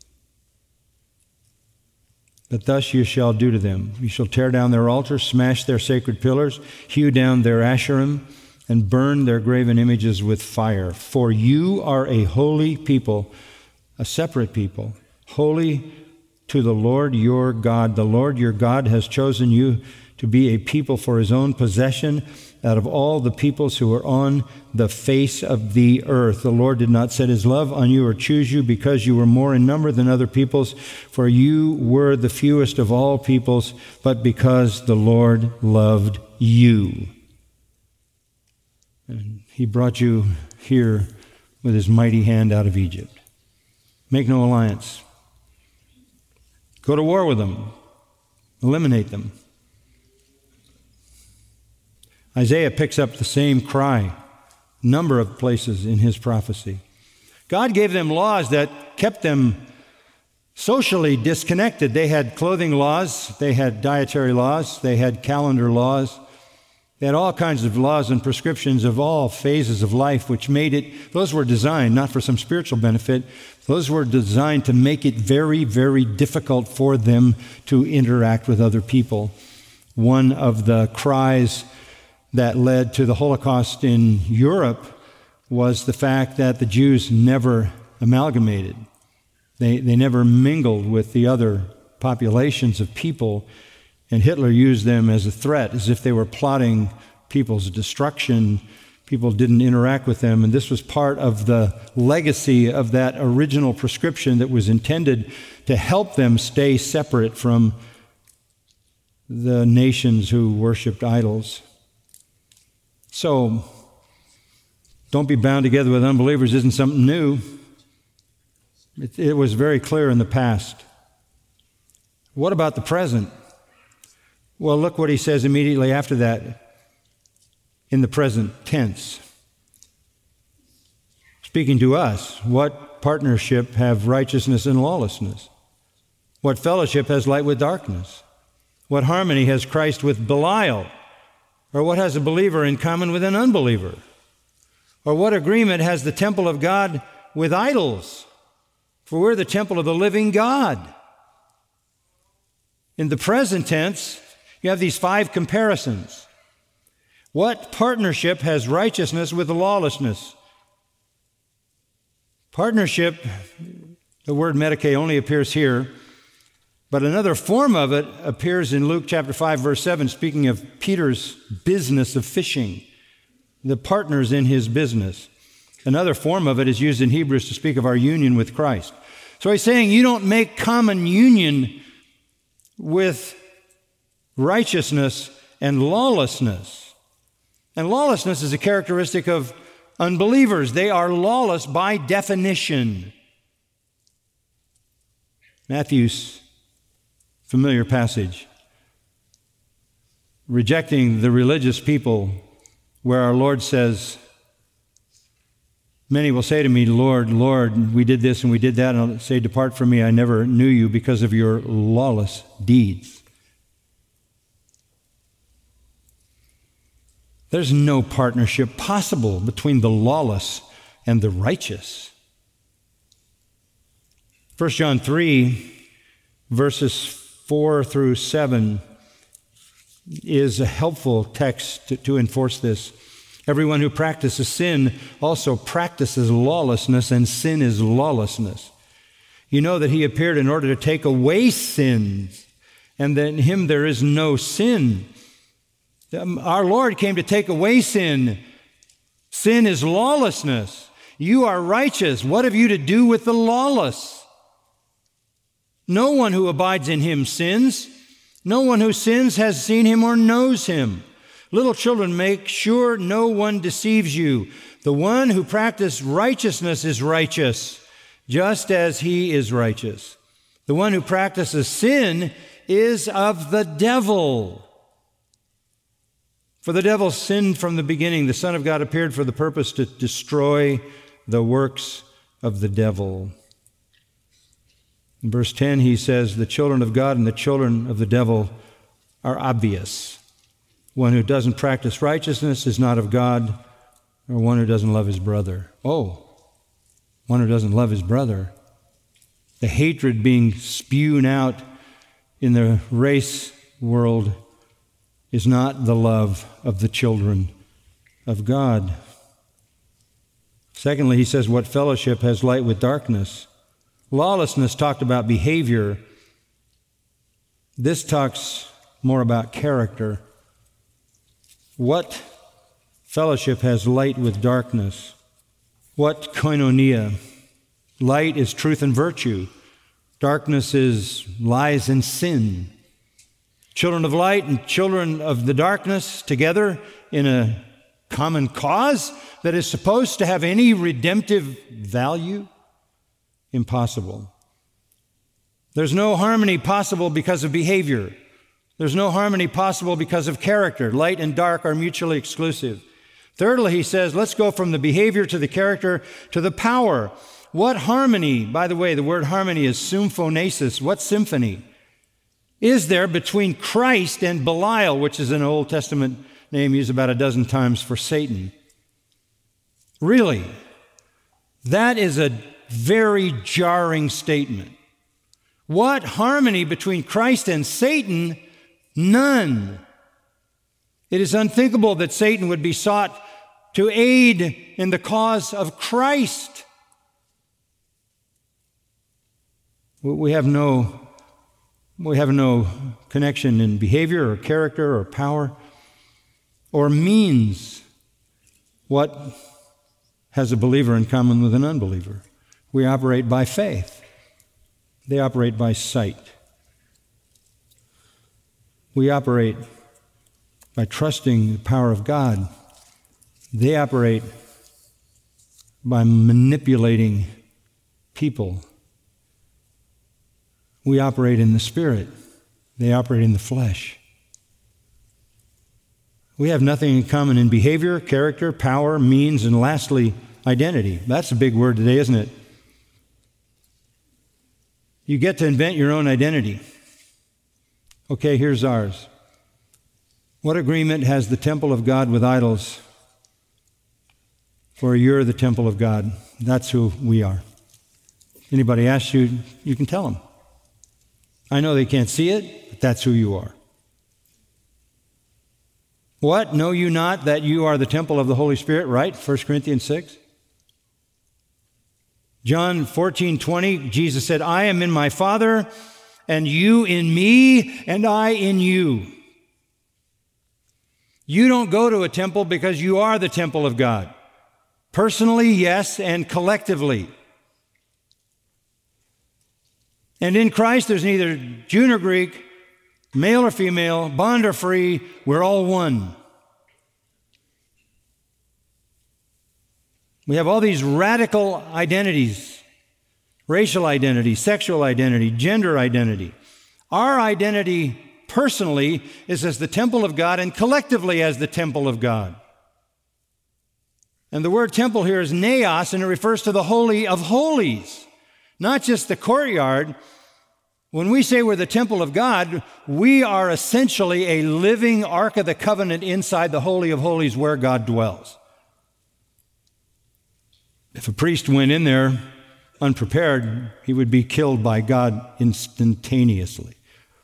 But thus you shall do to them. You shall tear down their altars, smash their sacred pillars, hew down their Asherim, and burn their graven images with fire. For you are a holy people, a separate people, holy to the Lord your God. The Lord your God has chosen you to be a people for his own possession out of all the peoples who are on the face of the earth. The Lord did not set his love on you or choose you because you were more in number than other peoples, for you were the fewest of all peoples, but because the Lord loved you. And he brought you here with his mighty hand out of Egypt. Make no alliance. Go to war with them. Eliminate them. Isaiah picks up the same cry, a number of places in his prophecy. God gave them laws that kept them socially disconnected. They had clothing laws, they had dietary laws, they had calendar laws. They had all kinds of laws and prescriptions of all phases of life, which made it, those were designed not for some spiritual benefit, those were designed to make it very, very difficult for them to interact with other people. One of the cries that led to the Holocaust in Europe was the fact that the Jews never amalgamated. They, they never mingled with the other populations of people, and Hitler used them as a threat, as if they were plotting people's destruction. People didn't interact with them, and this was part of the legacy of that original prescription that was intended to help them stay separate from the nations who worshiped idols. So, don't be bound together with unbelievers isn't something new. It, it was very clear in the past. What about the present? Well, look what he says immediately after that in the present tense. Speaking to us, what partnership have righteousness and lawlessness? What fellowship has light with darkness? What harmony has Christ with Belial? Or what has a believer in common with an unbeliever? Or what agreement has the temple of God with idols? For we're the temple of the living God. In the present tense, you have these five comparisons. What partnership has righteousness with lawlessness? Partnership, the word metake only appears here, but another form of it appears in Luke chapter five, verse seven, speaking of Peter's business of fishing, the partners in his business. Another form of it is used in Hebrews to speak of our union with Christ. So he's saying you don't make common union with righteousness and lawlessness. And lawlessness is a characteristic of unbelievers. They are lawless by definition. Matthew's familiar passage, rejecting the religious people, where our Lord says, many will say to me, Lord, Lord, we did this and we did that, and I'll say, depart from me, I never knew you, because of your lawless deeds. There's no partnership possible between the lawless and the righteous. First John three, verses four through seven is a helpful text to, to enforce this. Everyone who practices sin also practices lawlessness, and sin is lawlessness. You know that he appeared in order to take away sins, and that in him there is no sin. Our Lord came to take away sin. Sin is lawlessness. You are righteous. What have you to do with the lawless? No one who abides in him sins. No one who sins has seen him or knows him. Little children, make sure no one deceives you. The one who practices righteousness is righteous, just as he is righteous. The one who practices sin is of the devil. For the devil sinned from the beginning. The Son of God appeared for the purpose to destroy the works of the devil. In verse ten, he says, the children of God and the children of the devil are obvious. One who doesn't practice righteousness is not of God, or one who doesn't love his brother. Oh, one who doesn't love his brother. The hatred being spewed out in the race world is not the love of the children of God. Secondly, he says, what fellowship has light with darkness? Lawlessness talked about behavior. This talks more about character. What fellowship has light with darkness? What koinonia? Light is truth and virtue. Darkness is lies and sin. Children of light and children of the darkness together in a common cause that is supposed to have any redemptive value? Impossible. There's no harmony possible because of behavior. There's no harmony possible because of character. Light and dark are mutually exclusive. Thirdly, he says, let's go from the behavior to the character to the power. What harmony, by the way, the word harmony is symphonesis. What symphony is there between Christ and Belial, which is an Old Testament name used about a dozen times for Satan? Really, that is a very jarring statement. What harmony between Christ and Satan? None. It is unthinkable that Satan would be sought to aid in the cause of Christ. We have no We have no connection in behavior or character or power or means. What has a believer in common with an unbeliever? We operate by faith. They operate by sight. We operate by trusting the power of God. They operate by manipulating people. We operate in the Spirit. They operate in the flesh. We have nothing in common in behavior, character, power, means, and lastly, identity. That's a big word today, isn't it? You get to invent your own identity. Okay, here's ours. What agreement has the temple of God with idols? For you're the temple of God. That's who we are. Anybody asks you, you can tell them. I know they can't see it, but that's who you are. What? Know you not that you are the temple of the Holy Spirit? Right? First Corinthians six. John fourteen twenty, Jesus said, I am in my Father, and you in me, and I in you. You don't go to a temple because you are the temple of God. Personally, yes, and collectively. And in Christ, there's neither Jew nor Greek, male or female, bond or free. We're all one. We have all these radical identities, racial identity, sexual identity, gender identity. Our identity personally is as the temple of God and collectively as the temple of God. And the word temple here is naos, and it refers to the Holy of Holies, not just the courtyard. When we say we're the temple of God, we are essentially a living Ark of the Covenant inside the Holy of Holies where God dwells. If a priest went in there unprepared, he would be killed by God instantaneously.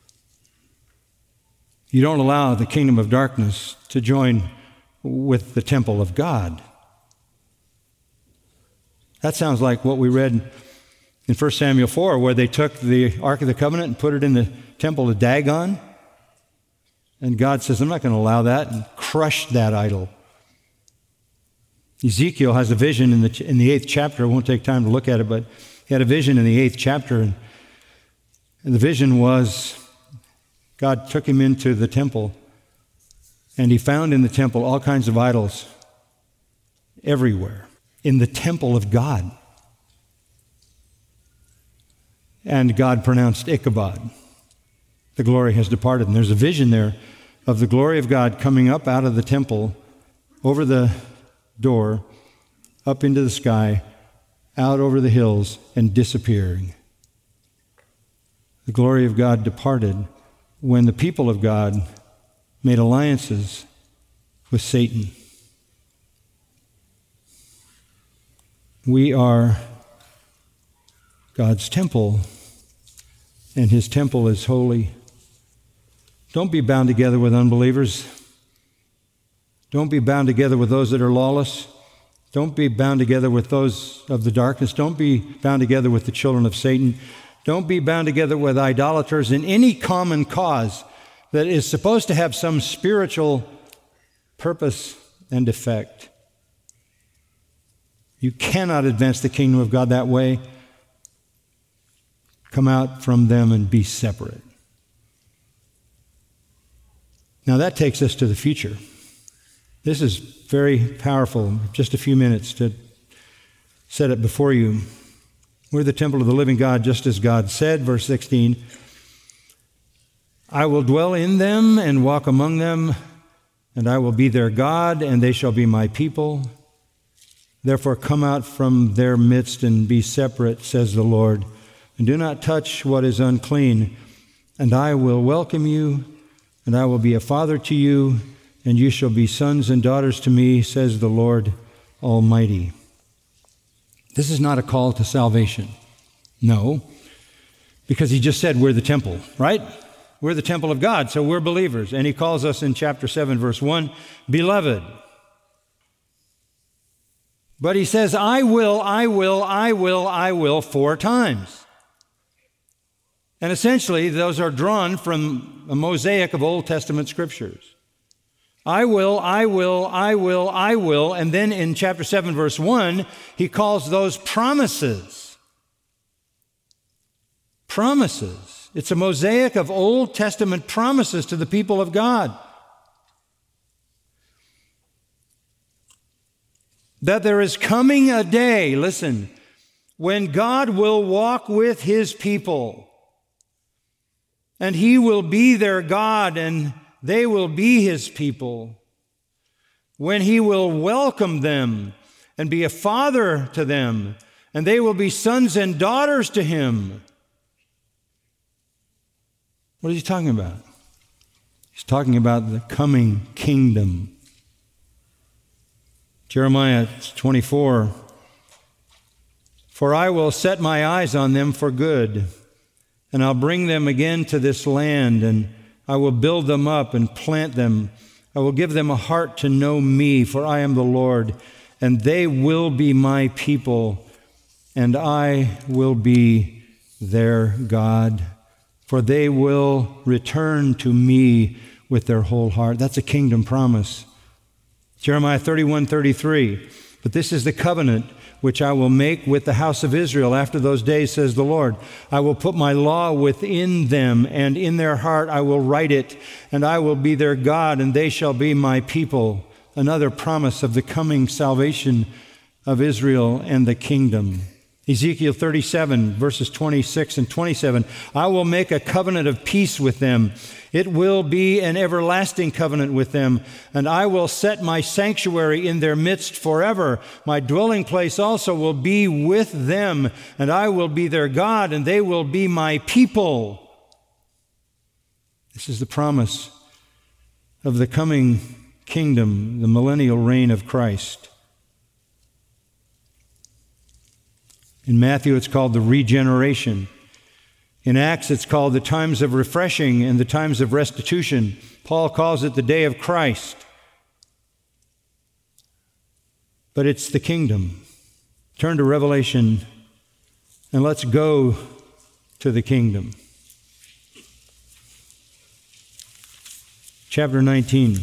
You don't allow the kingdom of darkness to join with the temple of God. That sounds like what we read in First Samuel four, where they took the Ark of the Covenant and put it in the temple of Dagon. And God says, I'm not going to allow that, and crushed that idol. Ezekiel has a vision in the in the eighth chapter. I won't take time to look at it, but he had a vision in the eighth chapter. And, and the vision was God took him into the temple, and he found in the temple all kinds of idols everywhere, in the temple of God. And God pronounced Ichabod. The glory has departed. And there's a vision there of the glory of God coming up out of the temple, over the door, up into the sky, out over the hills, and disappearing. The glory of God departed when the people of God made alliances with Satan. We are God's temple, and his temple is holy. Don't be bound together with unbelievers. Don't be bound together with those that are lawless. Don't be bound together with those of the darkness. Don't be bound together with the children of Satan. Don't be bound together with idolaters in any common cause that is supposed to have some spiritual purpose and effect. You cannot advance the kingdom of God that way. Come out from them and be separate. Now that takes us to the future. This is very powerful. Just a few minutes to set it before you. We're the temple of the living God, just as God said, verse sixteen. I will dwell in them and walk among them, and I will be their God, and they shall be my people. Therefore come out from their midst and be separate, says the Lord, and do not touch what is unclean, and I will welcome you, and I will be a father to you, and you shall be sons and daughters to me, says the Lord Almighty. This is not a call to salvation. No, because he just said we're the temple, right? We're the temple of God, so we're believers. And he calls us in chapter seven, verse one, beloved. But he says, I will, I will, I will, I will, four times. And essentially, those are drawn from a mosaic of Old Testament scriptures. I will, I will, I will, I will. And then in chapter seven, verse one, he calls those promises. Promises. It's a mosaic of Old Testament promises to the people of God. That there is coming a day, listen, when God will walk with his people. And he will be their God, and they will be his people. When he will welcome them and be a father to them, and they will be sons and daughters to him. What is he talking about? He's talking about the coming kingdom. Jeremiah twenty-four, for I will set my eyes on them for good, and I'll bring them again to this land, and I will build them up and plant them. I will give them a heart to know me, for I am the Lord, and they will be my people, and I will be their God, for they will return to me with their whole heart. That's a kingdom promise. Jeremiah thirty-one thirty-three, but this is the covenant which I will make with the house of Israel after those days, says the Lord. I will put my law within them, and in their heart I will write it, and I will be their God, and they shall be my people. Another promise of the coming salvation of Israel and the kingdom. Ezekiel thirty-seven, verses twenty-six and twenty-seven, I will make a covenant of peace with them. It will be an everlasting covenant with them, and I will set my sanctuary in their midst forever. My dwelling place also will be with them, and I will be their God, and they will be my people. This is the promise of the coming kingdom, the millennial reign of Christ. In Matthew, it's called the regeneration. In Acts, it's called the times of refreshing and the times of restitution. Paul calls it the day of Christ. But it's the kingdom. Turn to Revelation and let's go to the kingdom. Chapter nineteen.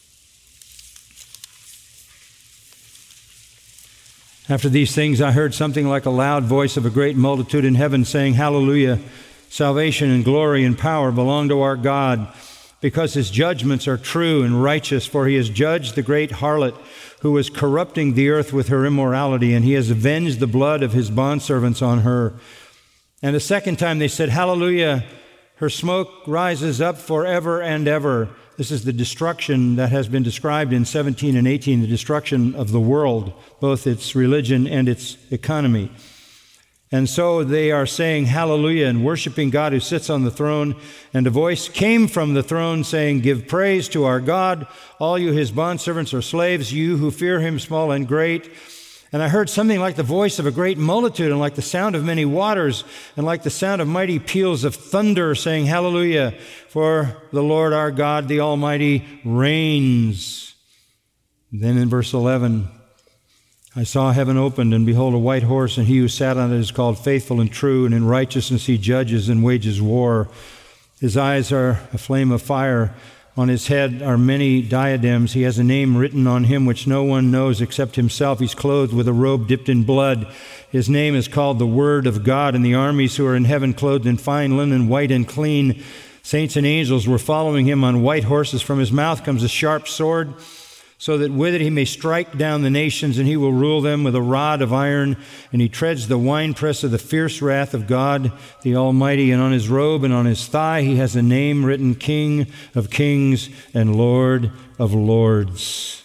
After these things, I heard something like a loud voice of a great multitude in heaven saying, Hallelujah! Salvation and glory and power belong to our God, because his judgments are true and righteous, for he has judged the great harlot who was corrupting the earth with her immorality, and he has avenged the blood of his bondservants on her. And a second time they said, Hallelujah! Her smoke rises up forever and ever. This is the destruction that has been described in seventeen and eighteen, the destruction of the world, both its religion and its economy. And so they are saying hallelujah and worshiping God who sits on the throne. And a voice came from the throne saying, Give praise to our God, all you his bondservants or slaves, you who fear him, small and great. And I heard something like the voice of a great multitude, and like the sound of many waters, and like the sound of mighty peals of thunder, saying, Hallelujah, for the Lord our God, the Almighty, reigns. And then in verse eleven, I saw heaven opened, and behold, a white horse, and he who sat on it is called Faithful and True, and in righteousness he judges and wages war. His eyes are a flame of fire. On his head are many diadems. He has a name written on him which no one knows except himself. He's clothed with a robe dipped in blood. His name is called the Word of God, and the armies who are in heaven clothed in fine linen, white and clean. Saints and angels were following him on white horses. From his mouth comes a sharp sword, so that with it he may strike down the nations, and he will rule them with a rod of iron, and he treads the winepress of the fierce wrath of God the Almighty. And on his robe and on his thigh he has a name written, King of Kings and Lord of Lords.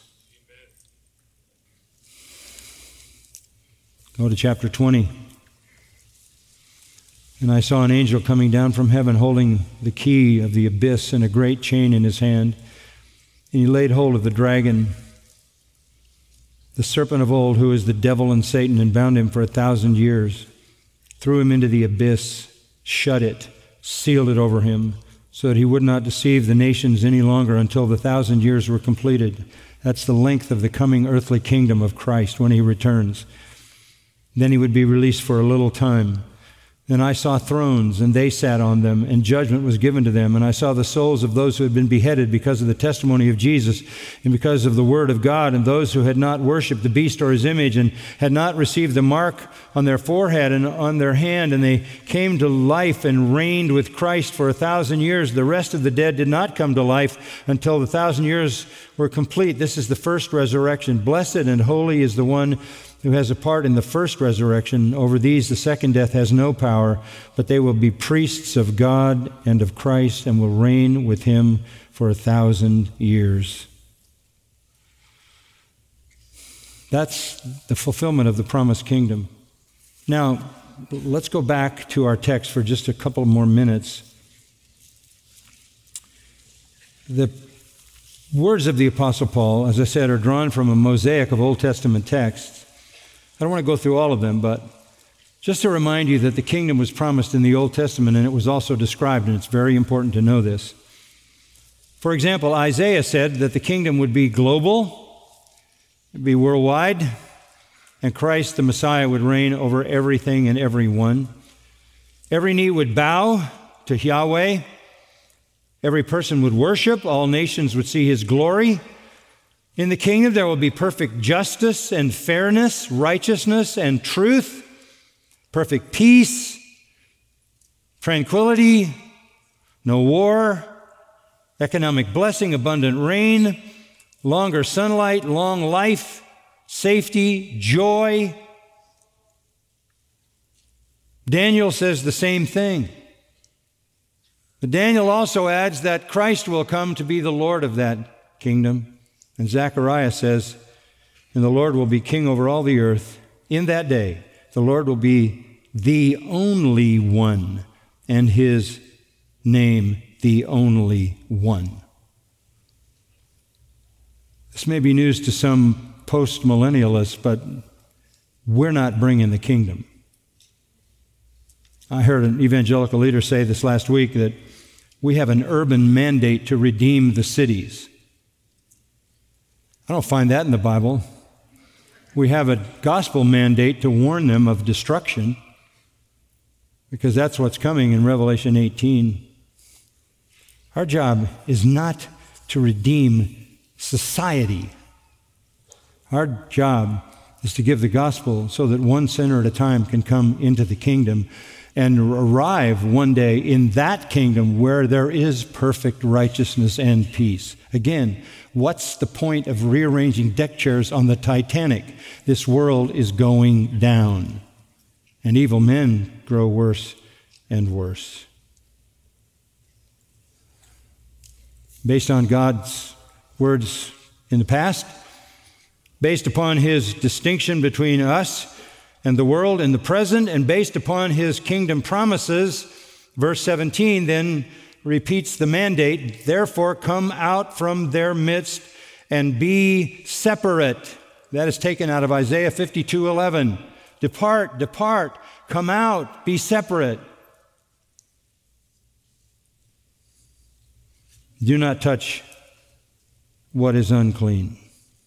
Go to chapter twenty. And I saw an angel coming down from heaven, holding the key of the abyss and a great chain in his hand. And he laid hold of the dragon, the serpent of old, who is the devil and Satan, and bound him for a thousand years, threw him into the abyss, shut it, sealed it over him, so that he would not deceive the nations any longer until the thousand years were completed. That's the length of the coming earthly kingdom of Christ when he returns. Then he would be released for a little time. Then I saw thrones, and they sat on them, and judgment was given to them. And I saw the souls of those who had been beheaded because of the testimony of Jesus and because of the word of God, and those who had not worshipped the beast or his image and had not received the mark on their forehead and on their hand. And they came to life and reigned with Christ for a thousand years. The rest of the dead did not come to life until the thousand years were complete. This is the first resurrection. Blessed and holy is the one who has a part in the first resurrection. Over these the second death has no power, but they will be priests of God and of Christ and will reign with him for a thousand years. That's the fulfillment of the promised kingdom. Now, let's go back to our text for just a couple more minutes. The words of the Apostle Paul, as I said, are drawn from a mosaic of Old Testament texts. I don't want to go through all of them, but just to remind you that the kingdom was promised in the Old Testament, and it was also described, and it's very important to know this. For example, Isaiah said that the kingdom would be global, it'd be worldwide, and Christ, the Messiah, would reign over everything and everyone. Every knee would bow to Yahweh. Every person would worship. All nations would see his glory. In the kingdom, there will be perfect justice and fairness, righteousness and truth, perfect peace, tranquility, no war, economic blessing, abundant rain, longer sunlight, long life, safety, joy. Daniel says the same thing. But Daniel also adds that Christ will come to be the Lord of that kingdom. And Zechariah says, and the Lord will be king over all the earth. In that day, the Lord will be the only one, and his name the only one. This may be news to some post-millennialists, but we're not bringing the kingdom. I heard an evangelical leader say this last week that we have an urban mandate to redeem the cities. I don't find that in the Bible. We have a gospel mandate to warn them of destruction, because that's what's coming in Revelation eighteen. Our job is not to redeem society. Our job is to give the gospel so that one sinner at a time can come into the kingdom and arrive one day in that kingdom where there is perfect righteousness and peace. Again, what's the point of rearranging deck chairs on the Titanic? This world is going down, and evil men grow worse and worse. Based on God's words in the past, based upon his distinction between us and the world in the present, and based upon his kingdom promises, verse seventeen then repeats the mandate, therefore come out from their midst and be separate. That is taken out of Isaiah fifty-two eleven. Depart, depart, come out, be separate. Do not touch what is unclean.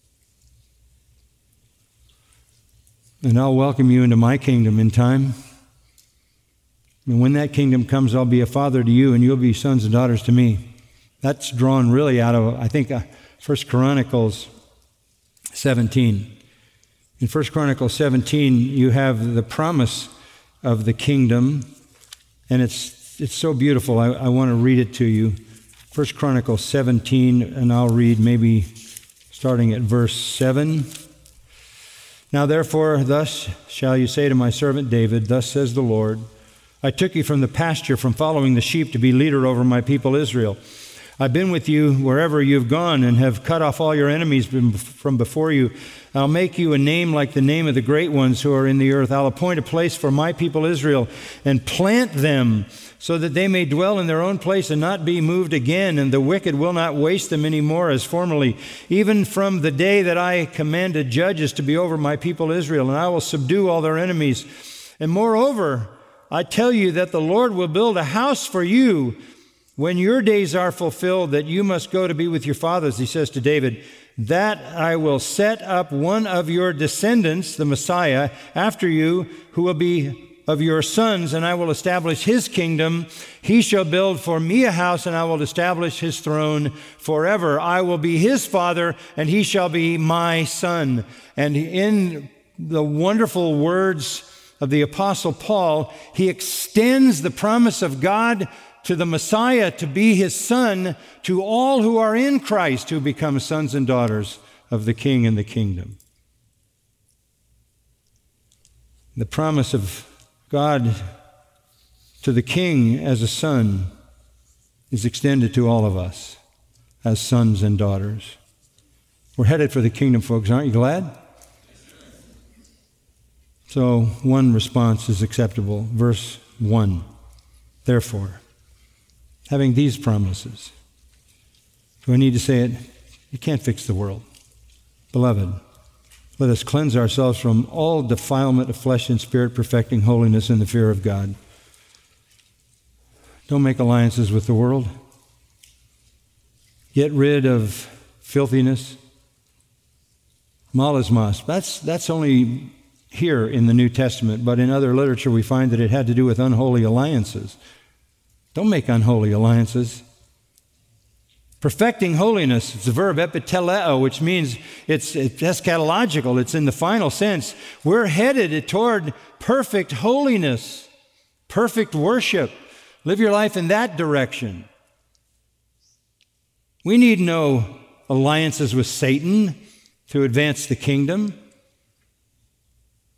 And I'll welcome you into my kingdom in time. And when that kingdom comes, I'll be a father to you, and you'll be sons and daughters to me. That's drawn really out of, I think, uh, First Chronicles seventeen. In First Chronicles seventeen, you have the promise of the kingdom, and it's it's so beautiful. I, I want to read it to you. First Chronicles seventeen, and I'll read maybe starting at verse seven. Now therefore, thus shall you say to my servant David, thus says the Lord, I took you from the pasture, from following the sheep, to be leader over my people Israel. I've been with you wherever you've gone and have cut off all your enemies from before you. I'll make you a name like the name of the great ones who are in the earth. I'll appoint a place for my people Israel and plant them so that they may dwell in their own place and not be moved again, and the wicked will not waste them any more as formerly, even from the day that I commanded judges to be over my people Israel, and I will subdue all their enemies. And moreover, I tell you that the Lord will build a house for you when your days are fulfilled, that you must go to be with your fathers. He says to David, that I will set up one of your descendants, the Messiah, after you, who will be of your sons, and I will establish his kingdom. He shall build for me a house, and I will establish his throne forever. I will be his father, and he shall be my son. And in the wonderful words of the Apostle Paul, he extends the promise of God to the Messiah to be his son to all who are in Christ, who become sons and daughters of the King and the kingdom. The promise of God to the King as a son is extended to all of us as sons and daughters. We're headed for the kingdom, folks. Aren't you glad? So one response is acceptable. Verse one, therefore, having these promises. Do I need to say it? You can't fix the world. Beloved, let us cleanse ourselves from all defilement of flesh and spirit, perfecting holiness in the fear of God. Don't make alliances with the world. Get rid of filthiness. Melasma. That's, that's only here in the New Testament, but in other literature we find that it had to do with unholy alliances. Don't make unholy alliances. Perfecting holiness, it's the verb epiteleo, which means it's, it's eschatological. It's in the final sense. We're headed toward perfect holiness, perfect worship. Live your life in that direction. We need no alliances with Satan to advance the kingdom.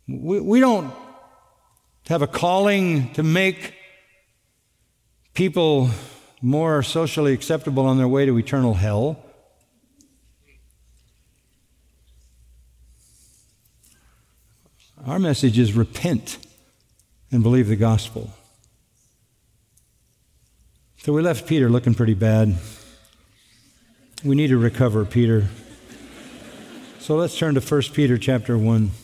We, we don't have a calling to make people more socially acceptable on their way to eternal hell. Our message is repent and believe the gospel. So we left Peter looking pretty bad. We need to recover Peter. So let's turn to First Peter chapter one.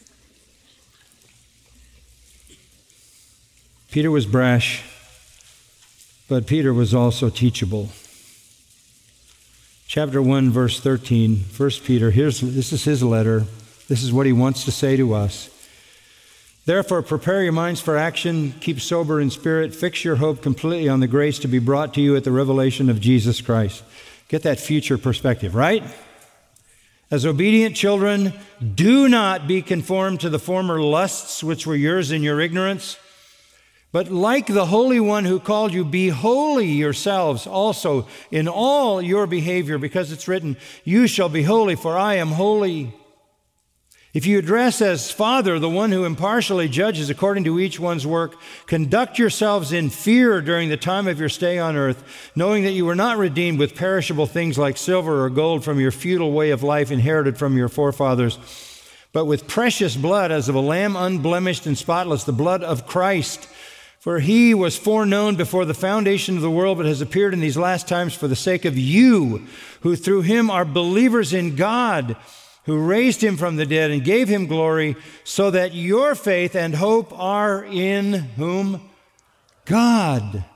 Peter was brash, but Peter was also teachable. Chapter one, verse thirteen, First Peter, here's, this is his letter. This is what he wants to say to us. Therefore, prepare your minds for action, keep sober in spirit, fix your hope completely on the grace to be brought to you at the revelation of Jesus Christ. Get that future perspective, right? As obedient children, do not be conformed to the former lusts which were yours in your ignorance, but like the Holy One who called you, be holy yourselves also in all your behavior, because it's written, you shall be holy, for I am holy. If you address as Father the one who impartially judges according to each one's work, conduct yourselves in fear during the time of your stay on earth, knowing that you were not redeemed with perishable things like silver or gold from your futile way of life inherited from your forefathers, but with precious blood as of a lamb unblemished and spotless, the blood of Christ. For he was foreknown before the foundation of the world, but has appeared in these last times for the sake of you, who through him are believers in God, who raised him from the dead and gave him glory, so that your faith and hope are in whom? God.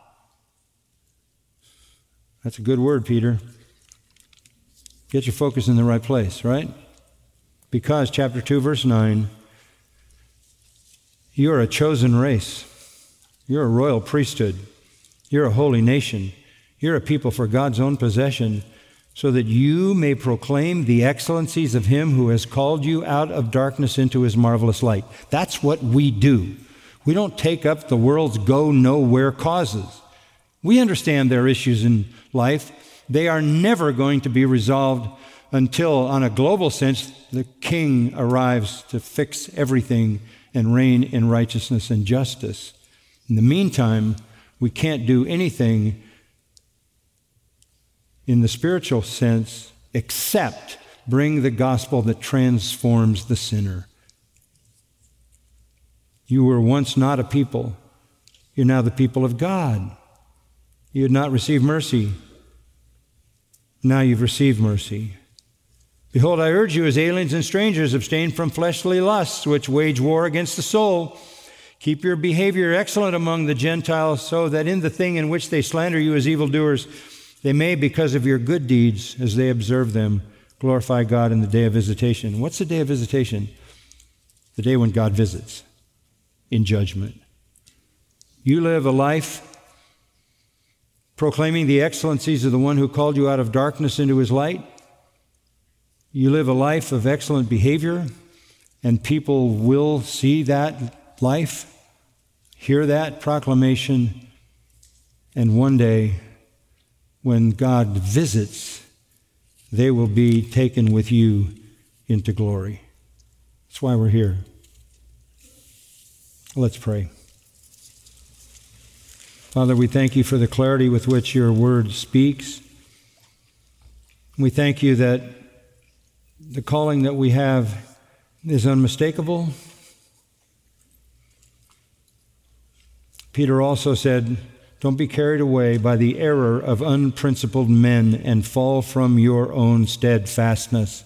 That's a good word, Peter. Get your focus in the right place, right? Because, chapter two, verse nine, you're a chosen race. You're a royal priesthood. You're a holy nation. You're a people for God's own possession, so that you may proclaim the excellencies of him who has called you out of darkness into his marvelous light. That's what we do. We don't take up the world's go-nowhere causes. We understand there are issues in life. They are never going to be resolved until, on a global sense, the king arrives to fix everything and reign in righteousness and justice. In the meantime, we can't do anything in the spiritual sense except bring the gospel that transforms the sinner. You were once not a people. You're now the people of God. You had not received mercy. Now you've received mercy. Behold, I urge you as aliens and strangers, abstain from fleshly lusts which wage war against the soul. Keep your behavior excellent among the Gentiles, so that in the thing in which they slander you as evildoers, they may, because of your good deeds, as they observe them, glorify God in the day of visitation. What's the day of visitation? The day when God visits in judgment. You live a life proclaiming the excellencies of the one who called you out of darkness into his light. You live a life of excellent behavior, and people will see that life, hear that proclamation, and one day, when God visits, they will be taken with you into glory. That's why we're here. Let's pray. Father, we thank you for the clarity with which your word speaks. We thank you that the calling that we have is unmistakable. Peter also said, don't be carried away by the error of unprincipled men and fall from your own steadfastness,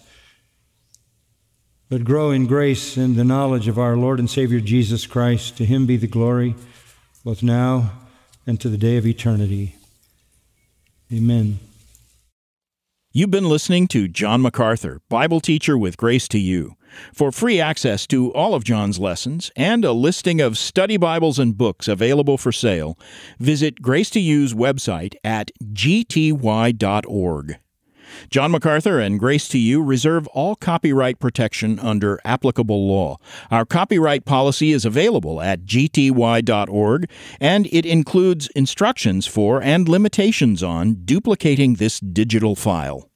but grow in grace and the knowledge of our Lord and Savior Jesus Christ. To him be the glory, both now and to the day of eternity. Amen. You've been listening to John MacArthur, Bible teacher with Grace to You. For free access to all of John's lessons and a listing of study Bibles and books available for sale, visit Grace to You's website at g t y dot org. John MacArthur and Grace to You reserve all copyright protection under applicable law. Our copyright policy is available at g t y dot org, and it includes instructions for and limitations on duplicating this digital file.